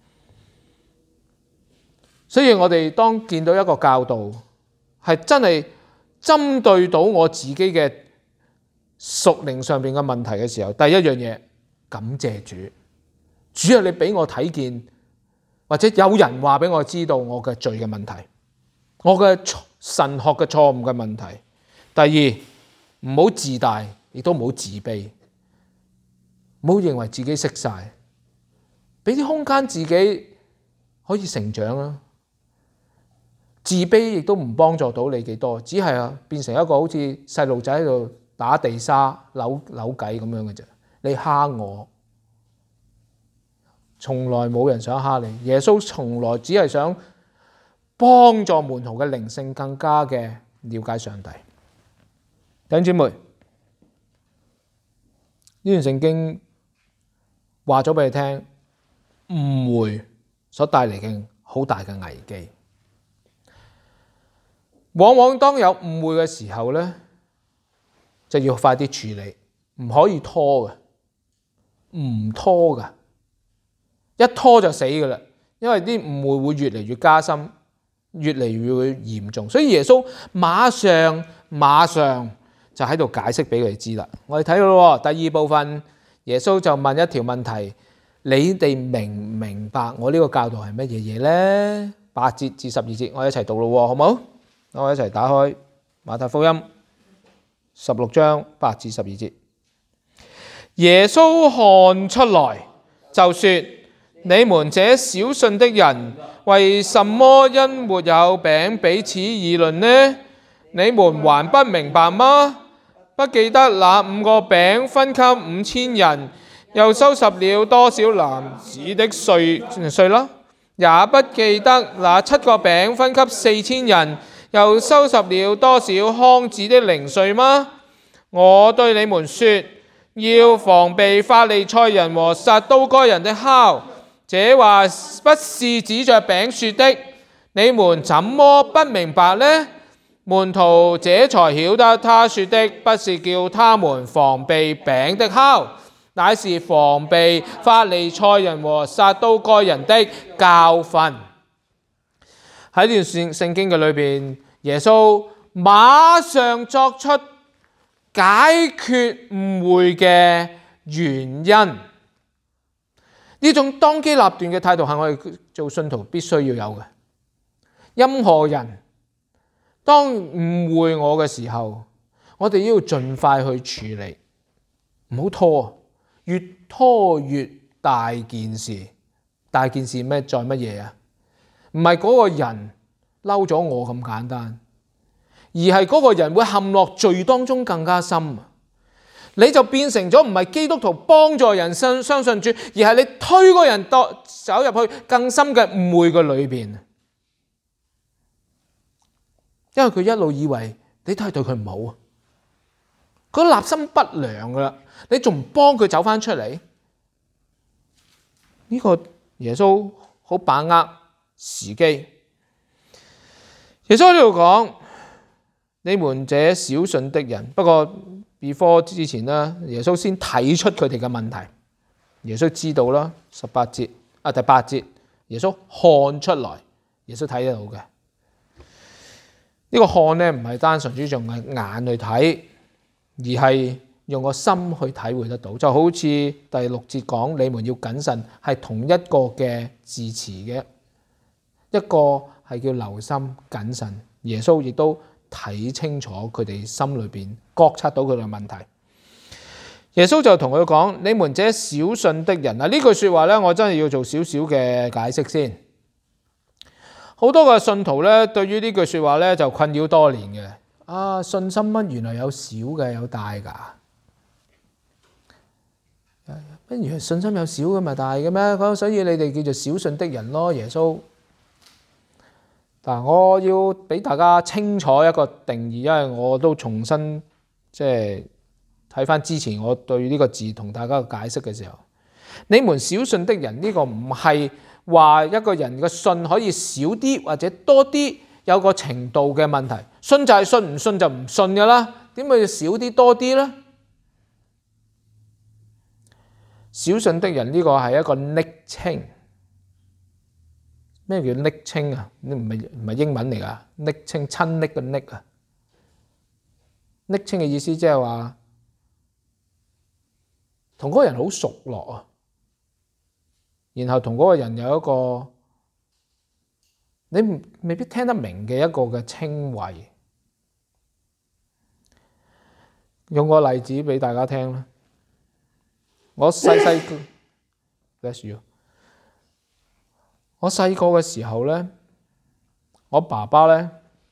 A: 所以我哋當見到一個教導係真係針對到我自己嘅屬靈上邊嘅問題嘅時候，第一樣嘢，感謝主。主啊，你俾我睇見，或者有人話俾我知道我嘅罪嘅問題，我嘅神學嘅錯誤嘅問題。第二，唔好自大，亦都唔好自卑，唔好認為自己識晒，俾啲空間自己可以成長啊！自卑亦都唔幫助到你幾多，只係變成一個好似細路仔喺度打地沙扭計咁樣嘅啫。你蝦我，從來冇人想蝦你。耶穌從來只係想幫助門徒嘅靈性更加嘅了解上帝。弟兄姊妹，呢段聖經話咗俾你聽，誤會所帶嚟嘅好大嘅危機。往往當有誤會嘅時候呢，就要快啲處理，唔可以拖嘅，唔拖㗎，一拖就死㗎啦。因為啲誤會會越嚟越加深，越嚟越會嚴重。所以耶穌馬上就喺度解釋俾佢哋知啦。我哋睇到第二部分，耶穌就問一條問題：你哋明唔明白我呢個教導係乜嘢嘢呢？8節至12節，我一齊讀咯，好唔好？我一齊打開馬太福音16章8至12節。耶穌看出來，就說：你們這小信的人，為什麼因沒有餅彼此議論呢？你們還不明白嗎？不記得那5個餅分給5000人，又收拾了多少男子的稅啦？也不記得那7個餅分給4000人，又收拾了多少筐子的零碎嗎？我對你們說，要防備法利賽人和撒都該人的酵。這話不是指着餅說的，你們怎麼不明白呢？門徒這才曉得他說的不是叫他們防備餅的酵， 乃是防備法利賽人和撒都該人的教訓。喺呢段聖經嘅裏邊，耶穌馬上作出解決誤會嘅原因。呢種當機立斷嘅態度係我哋做信徒必須要有嘅。任何人當誤會我嘅時候，我哋要盡快去處理，唔好拖，越拖越大件事。大件事咩？在乜嘢啊？唔係嗰個人嬲咗我咁簡單，而係嗰個人會陷落罪當中更加深。你就變成咗唔係基督徒幫助人相信主，而係你推個人走入去更深嘅誤會嘅裏邊。因為佢一路以為你都係對佢唔好啊，佢立心不良噶啦，你仲唔幫佢走翻出嚟？呢個耶穌好把握時機。耶穌喺度講：你們這小信的人。不過before之前呢，耶穌先睇出佢哋嘅問題。耶穌知道啦，第八節，耶穌看出來，耶穌睇得到嘅。呢個看呢，唔係單純只用眼去睇，而係用個心去體會得到。就好似第6節講，你們要謹慎，係同一個嘅字詞嘅，一個係叫留心謹慎。耶穌亦都睇清楚佢哋心裏邊，覺察到佢哋嘅問題。耶穌就同佢講：你們這小信的人啊！呢句說話咧，我真係要做少少嘅解釋先。好多嘅信徒咧，對於呢句說話咧就困擾多年嘅。啊，信心乜原來有小嘅有大噶？乜原來信心有小嘅咪大嘅咩？所以你哋叫做小信的人咯。耶穌，但我要俾大家清楚一個定義，因為我都重新睇翻之前我對呢個字同大家解釋嘅時候，你們小信的人呢個唔係話一個人嘅信可以少啲或者多啲，有個程度嘅問題。信就係信，唔信就唔信噶啦。點會少啲多啲呢？小信的人呢個係一個昵稱。咩叫昵稱啊？唔係英文嚟噶，昵稱親昵嘅昵啊。昵稱嘅意思即係話同嗰個人好熟絡啊，然後同嗰個人有一個你未必聽得明嘅一個嘅稱謂。用個例子俾大家聽啦。我細個嘅時候咧，我爸爸咧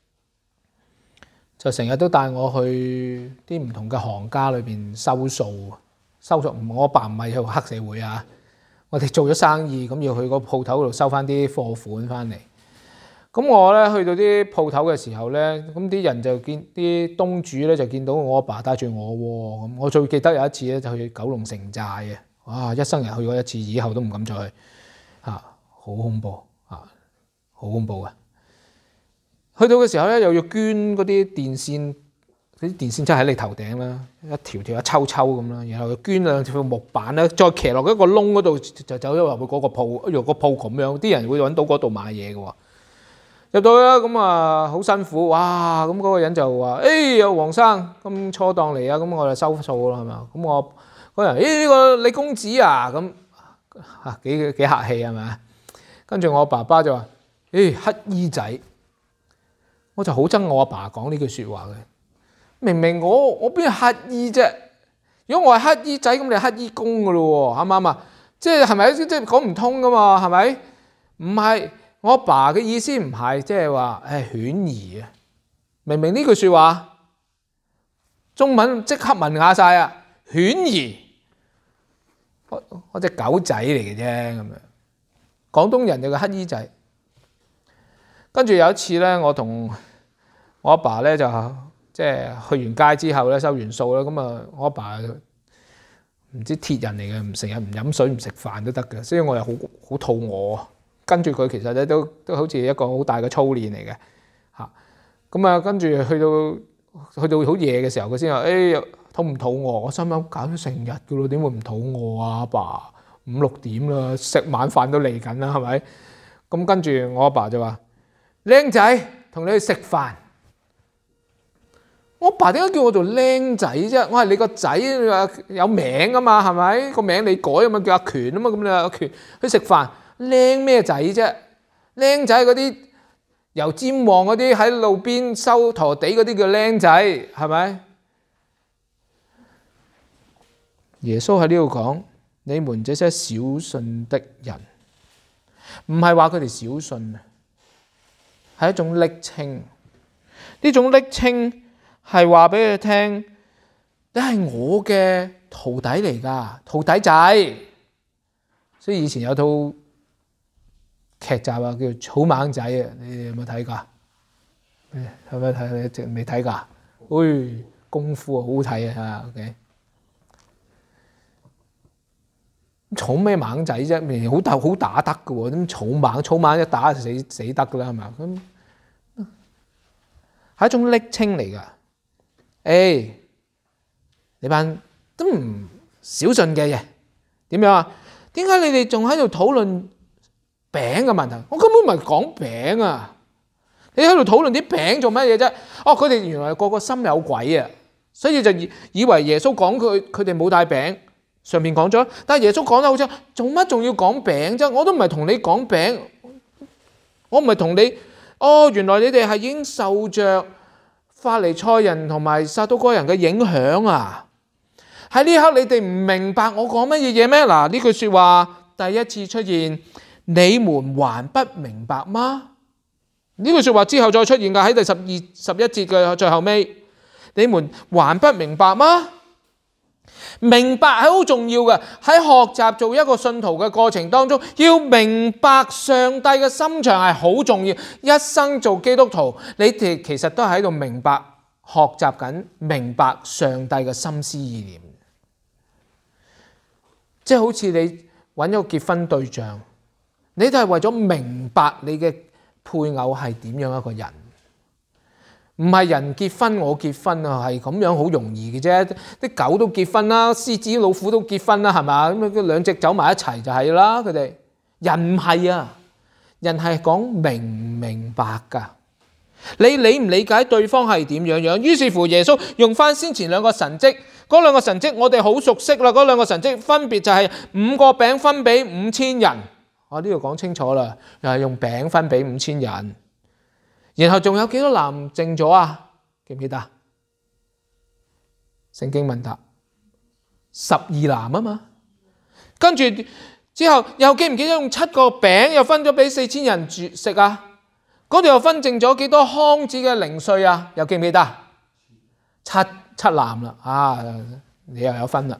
A: 就成日都帶我去啲唔同嘅行家裏邊收數。我爸唔係去黑社會啊，我哋做咗生意咁要去個鋪頭度收翻啲貨款翻嚟。咁我咧去到啲鋪頭嘅時候咧，咁啲人就見啲東主咧就見到我阿爸帶住我喎。咁我最記得有一次咧就去九龍城寨嘅，哇！一生人去過一次，以後都唔敢再去，好恐怖好恐怖啊！去到嘅時候咧又要捐嗰啲電線，嗰啲電線真係喺你頭頂啦，一條條一抽抽咁啦，然後又捐兩條木板咧，再騎落一個窿嗰度就走咗入去嗰個鋪，用個鋪咁樣，啲人會揾到嗰度買嘢嘅喎。入到啦，咁啊好辛苦，哇！咁嗰個人就話：有黃生咁初檔嚟啊，咁我就收數啦，係嘛？咁我嗰人呢個李公子啊，咁幾客氣係咪？跟住我爸爸就話：乞衣仔，我就好憎我阿爸講呢句説話嘅。明明我邊係乞衣啫？如果我係乞衣仔，咁你係乞衣公噶咯喎，啱唔啱啊？係咪？即係講唔通噶嘛？係咪？唔係。我阿爸嘅意思唔係即係話犬兒啊！明明呢句説話，中文即刻文雅晒啊！犬兒，我隻狗仔嚟嘅啫咁樣。廣東人就個乞衣仔。跟住有一次咧，我同我阿爸咧就去完街之後咧收完數啦，咁啊我阿爸唔知鐵人嚟嘅，唔成日唔飲水唔食飯都得嘅，所以我又好肚餓。跟住佢其實咧都好似一個好大嘅操練嚟嘅嚇，咁啊跟住去到去到好夜嘅時候，佢先話：肚唔肚餓？我心諗搞咗成日㗎咯，點會唔肚餓啊？阿爸5、6點啦，食晚飯都嚟緊啦，係咪？咁跟住我阿爸就話：靚仔，同你去食飯。我阿爸點解叫我做靚仔啫？我係你個仔，你話有名㗎嘛，係咪？個名你改啊嘛，叫阿權啊嘛，咁你話阿權去食飯，靚咩仔啫？靚仔嗰啲油尖旺嗰啲喺路邊收陀地嗰啲叫靚仔，係咪？耶穌喺呢度講：你們這些小信的人，唔係話佢哋小信啊，係一種昵稱。呢種昵稱係話俾佢聽，你係我嘅徒弟嚟㗎，徒弟仔。所以以前有套劇集啊，叫《草蜢仔》啊，你哋有冇睇㗎？係咪睇？你一直未睇㗎？功夫好好睇啊！OK。草咩蜢仔啫？好打得嘅喎，咁草蜢一打就死得㗎啦，係咪？咁係一種昵稱嚟㗎。你班都唔小信嘅嘢，點樣啊？點解你哋仲喺度討論餅嘅問題？我根本唔係講餅啊！你喺度討論啲餅做乜嘢啫？佢哋原來個個心有鬼啊，所以就以為耶穌講佢哋冇帶餅。上面講咗，但係耶穌講得好清，做乜仲要講餅啫？我都唔係同你講餅，我唔係同你。原來你哋係已經受着法利賽人同埋撒都該人嘅影響啊！喺呢刻你哋唔明白我講乜嘢咩？嗱，呢句說話第一次出現，你們還不明白嗎？呢句說話之後再出現㗎，喺第11節嘅最後尾，你們還不明白嗎？明白係好重要嘅，喺學習做一個信徒嘅過程當中，要明白上帝嘅心腸係好重要。一生做基督徒，你哋其實都係喺度明白、學習緊明白上帝嘅心思意念。即係好似你揾咗個結婚對象，你都係為咗明白你嘅配偶係點樣一個人。唔係人結婚我結婚啊，係咁樣好容易嘅啫。啲狗都結婚啦，獅子老虎都結婚啦，係嘛？咁兩隻走埋一齊就係啦。佢哋人唔係啊，人係講明唔明白㗎。你理唔理解對方係點樣？於是乎耶穌用翻先前兩個神蹟，嗰兩個神蹟我哋好熟悉啦。嗰兩個神蹟分別就係5個餅分俾5000人。我呢度講清楚啦，又係用餅分俾5000人。然後仲有幾多男靜咗啊？記唔記得？聖經問答12男啊嘛。跟住之後又記唔記得用7個餅又分咗俾4000人食啊？嗰度又分剩咗幾多筐子嘅零碎啊？又記唔記得？七男啦，你又有分啦。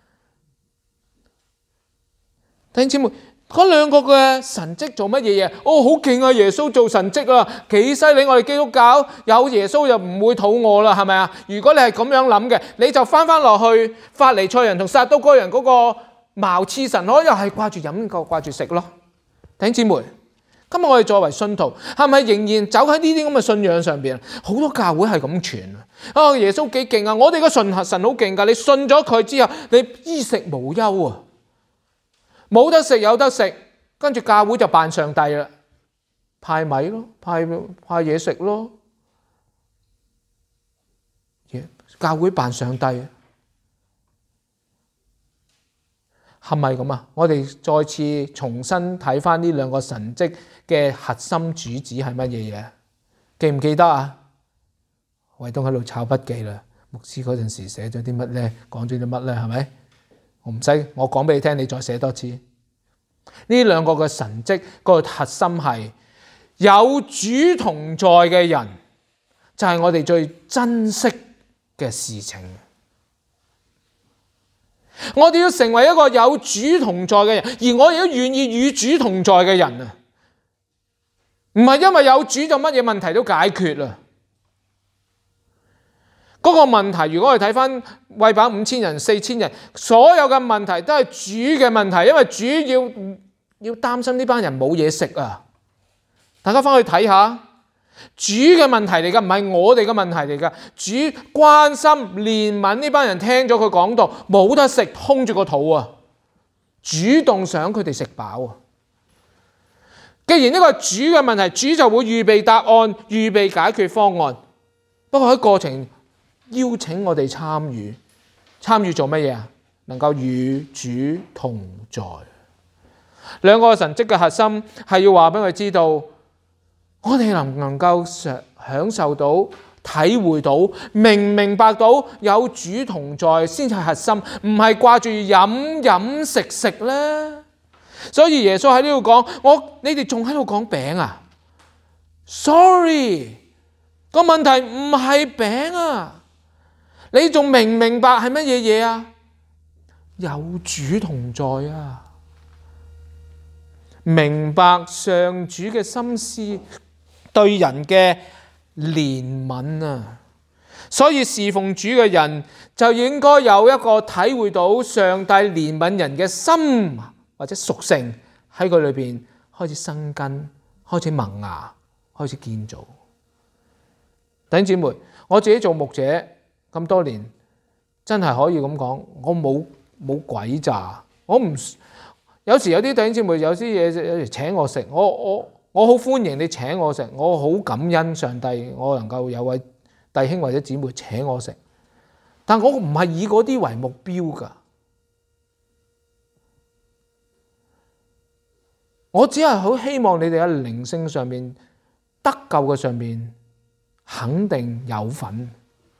A: 弟兄姊妹，嗰兩個嘅神蹟做乜嘢嘢？好勁啊！耶穌做神蹟啊，幾犀利！我哋基督教有耶穌就唔會肚餓啦，係咪啊？如果你係咁樣諗嘅，你就翻落去法利賽人同撒都該人嗰個茅廁神學，又係掛住飲掛住食咯。弟兄姊妹，今日我哋作為信徒，係咪仍然走喺呢啲咁嘅信仰上邊？好多教會係咁傳耶穌幾勁啊！我哋個神好勁噶，你信咗佢之後，你衣食無憂啊！冇得食有得食，跟住教會就扮上帝啦，派米咯，派嘢食咯，教會扮上帝，係咪咁啊？我哋再次重新睇翻呢兩個神蹟嘅核心主旨係乜嘢嘢？記唔記得啊？衛東喺度抄筆記啦，牧師嗰陣時寫咗啲乜咧？講咗啲乜咧？係咪？我唔使，我講俾你聽，你再寫多次。呢兩個嘅神蹟，個核心係有主同在嘅人，就係我哋最珍惜嘅事情。我哋要成為一個有主同在嘅人，而我亦都願意與主同在嘅人啊！唔係因為有主就乜嘢問題都解決啦。嗰個問題，如果我哋睇翻餵飽5000人、4000人，所有嘅問題都係主嘅問題，因為主要擔心呢班人冇嘢食啊！大家翻去睇下， 主嘅問題嚟㗎，唔係我哋嘅問題嚟㗎。主關心憐憫呢班人，聽咗佢講道冇得食，空住個肚啊，主動想佢哋食飽啊。既然呢個係主嘅問題，主就會預備答案，預備解決方案。不過喺過程邀請我哋參與做乜嘢啊？能夠與主同在。兩個神蹟嘅核心係要話俾佢知道，我哋能唔能夠享受到、體會到、明白到有主同在先係核心，唔係掛住飲食咧。所以耶穌喺呢度講，你哋仲喺度講餅啊 ？Sorry， 個問題唔係餅啊，你仲明白係乜嘢啊？有主同在啊，明白上主嘅心思，對人嘅憐憫啊，所以侍奉主嘅人就應該有一個體會到上帝憐憫人嘅心或者屬性喺佢裏邊開始生根，開始萌芽，開始建造。弟兄姊妹，我自己做牧者咁多年，真係可以咁講，我冇詭詐，我唔有時有啲弟兄姊妹有啲嘢請我食，我好歡迎你請我食，我好感恩上帝，我能夠有位弟兄或者姊妹請我食，但我唔係以嗰啲為目標㗎。我只係好希望你哋喺靈性上面得救嘅上面肯定有份。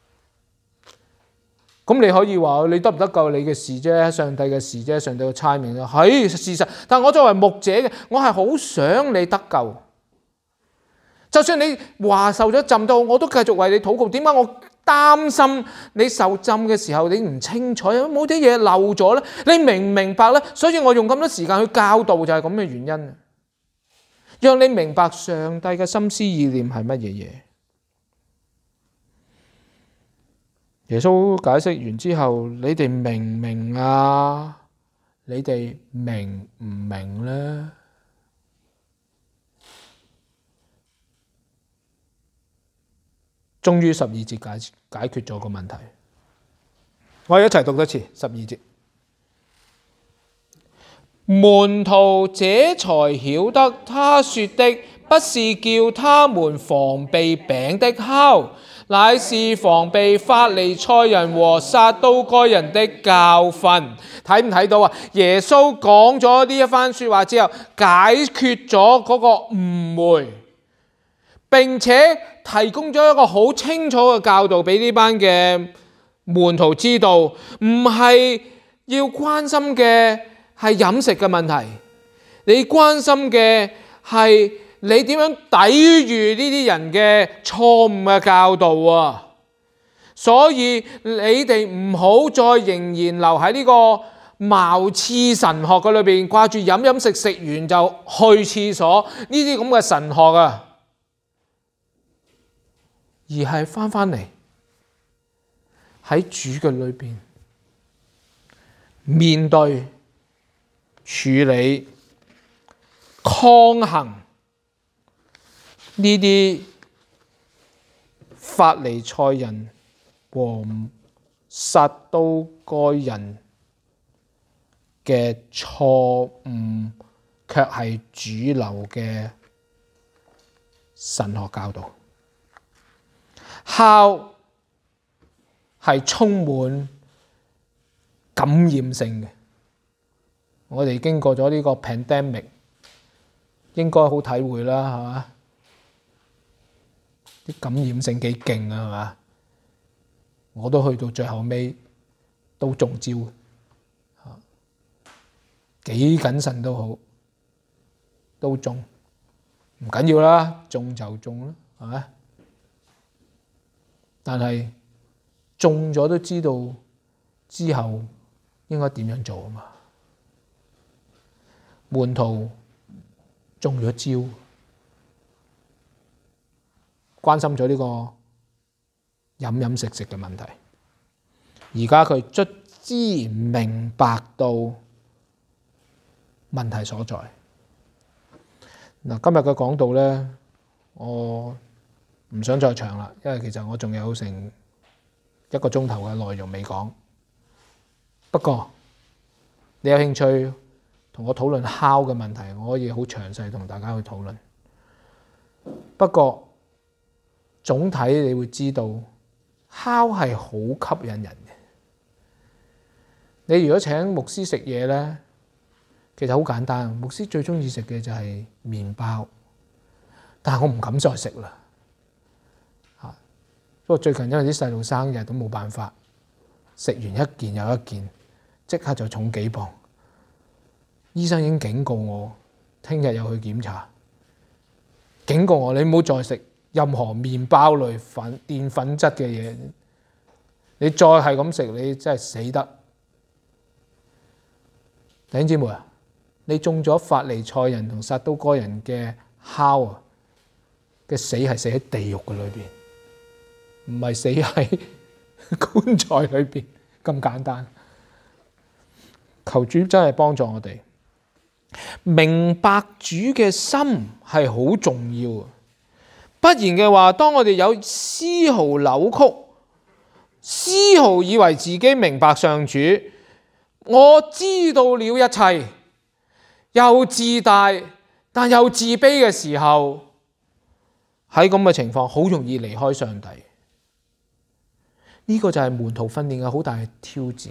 A: 咁你可以話你得唔得救你嘅事啫，上帝嘅事啫，上帝嘅差命係事實。但我作為牧者嘅，我係好想你得救。就算你話受咗浸到，我都繼續為你禱告。點解我擔心你受浸嘅時候你唔清楚，冇啲嘢漏咗咧？你明唔明白咧？所以我用咁多時間去教導就係咁嘅原因，讓你明白上帝嘅心思意念係乜嘢嘢。耶穌解釋完之後，你哋明唔明啊？你哋明唔明呢？終於12節解決咗個問題。我哋一齊讀多次12節。門徒這才曉得，他說的不是叫他們防備餅的酵，乃是防備法利賽人和撒都該人的教訓。睇唔睇到啊？耶穌講咗呢一番說話之後，解決咗嗰個誤會，並且提供咗一個好清楚嘅教導俾呢班嘅門徒知道，唔係要關心嘅係飲食嘅問題，你關心嘅係你點樣抵禦呢啲人嘅錯誤嘅教導啊！所以你哋唔好再仍然留喺呢個貌似神學嘅裏邊，掛住飲食，食完就去廁所呢啲咁嘅神學啊！而係翻嚟喺主嘅裏邊面對、處理、抗衡呢啲法利賽人和撒都該人嘅錯誤，卻係主流嘅神學教導。酵係充滿感染性嘅，我哋經過咗呢個 pandemic， 應該好體會啦，係嘛？啲感染性幾勁啊，係嘛？我都去到最後尾都中招，幾謹慎都好，都中，唔緊要啦，中就中啦，係咪？但係中咗都知道之後應該點樣做啊嘛？門徒中咗招，關心咗呢個飲食嘅問題。而家佢卒之明白到問題所在。嗱，今日嘅講道咧，我唔想再長啦，因為其實我仲有成1個鐘頭嘅內容未講。不過你有興趣同我討論 how 嘅問題，我可以好詳細同大家去討論。不過總體你會知道 how 係好吸引人嘅。你如果請牧師食嘢呢，其實好簡單，牧師最中意食嘅就係麵包，但係我唔敢再食啦。不過最近因為啲細路生日都冇辦法，食完一件又一件，即刻就重幾磅。醫生已經警告我，聽日又去檢查，警告我你唔好再食任何麵包類澱粉質嘅嘢。你再係咁食，你真係死得。弟兄姊妹啊，你中咗法利賽人同撒都該人嘅酵啊嘅死係死喺地獄嘅裏邊，唔係死喺棺材裏邊咁簡單。求主真係幫助我哋明白主嘅心係好重要，不然嘅話，當我哋有絲毫扭曲、絲毫以為自己明白上主，我知道了一切，又自大但又自卑嘅時候，喺咁嘅情況好容易離開上帝。呢個就係門徒訓練嘅好大嘅挑戰。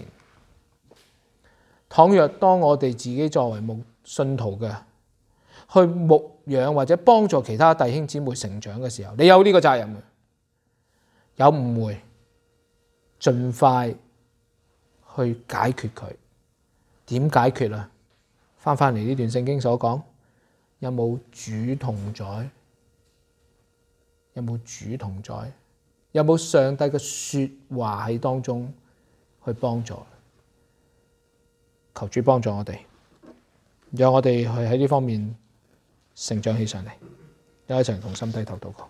A: 倘若當我哋自己作為信徒嘅去牧養或者幫助其他弟兄姊妹成長嘅時候，你有呢個責任嘅。有誤會，盡快去解決佢。點解決啊？翻嚟呢段聖經所講，有冇主同在？有冇主同在？有冇上帝嘅說話喺當中去幫助？求主幫助我哋，讓我哋去喺呢方面成長起上嚟。一齊同心低頭禱告。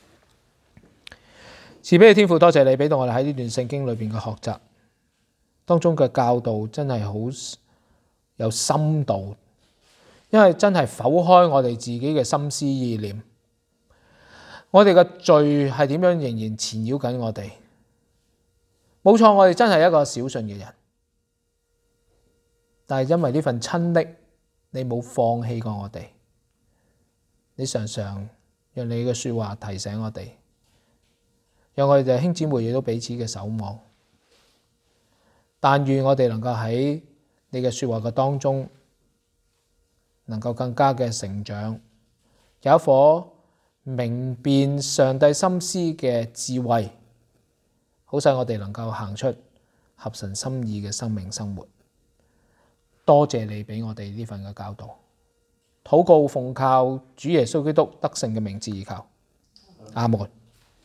A: 慈悲嘅天父，多謝你俾到我哋喺呢段聖經裏邊嘅學習當中嘅教導，真係好有深度，因為真係剖開我哋自己嘅心思意念，我哋嘅罪係點樣仍然纏繞緊我哋。冇錯，我哋真係一個小信嘅人，但係因為呢份親昵，你冇放棄過我哋，你常常讓你嘅說話提醒我哋，讓我哋弟兄姊妹亦都彼此嘅守望。但願我哋能夠喺你嘅說話嘅當中，能夠更加嘅成長，有一顆明辨上帝心思嘅智慧，好使我哋能夠行出合神心意嘅生命生活。多謝你俾我哋呢份嘅教導，禱告奉靠主耶穌基督得勝嘅名字而求，阿門。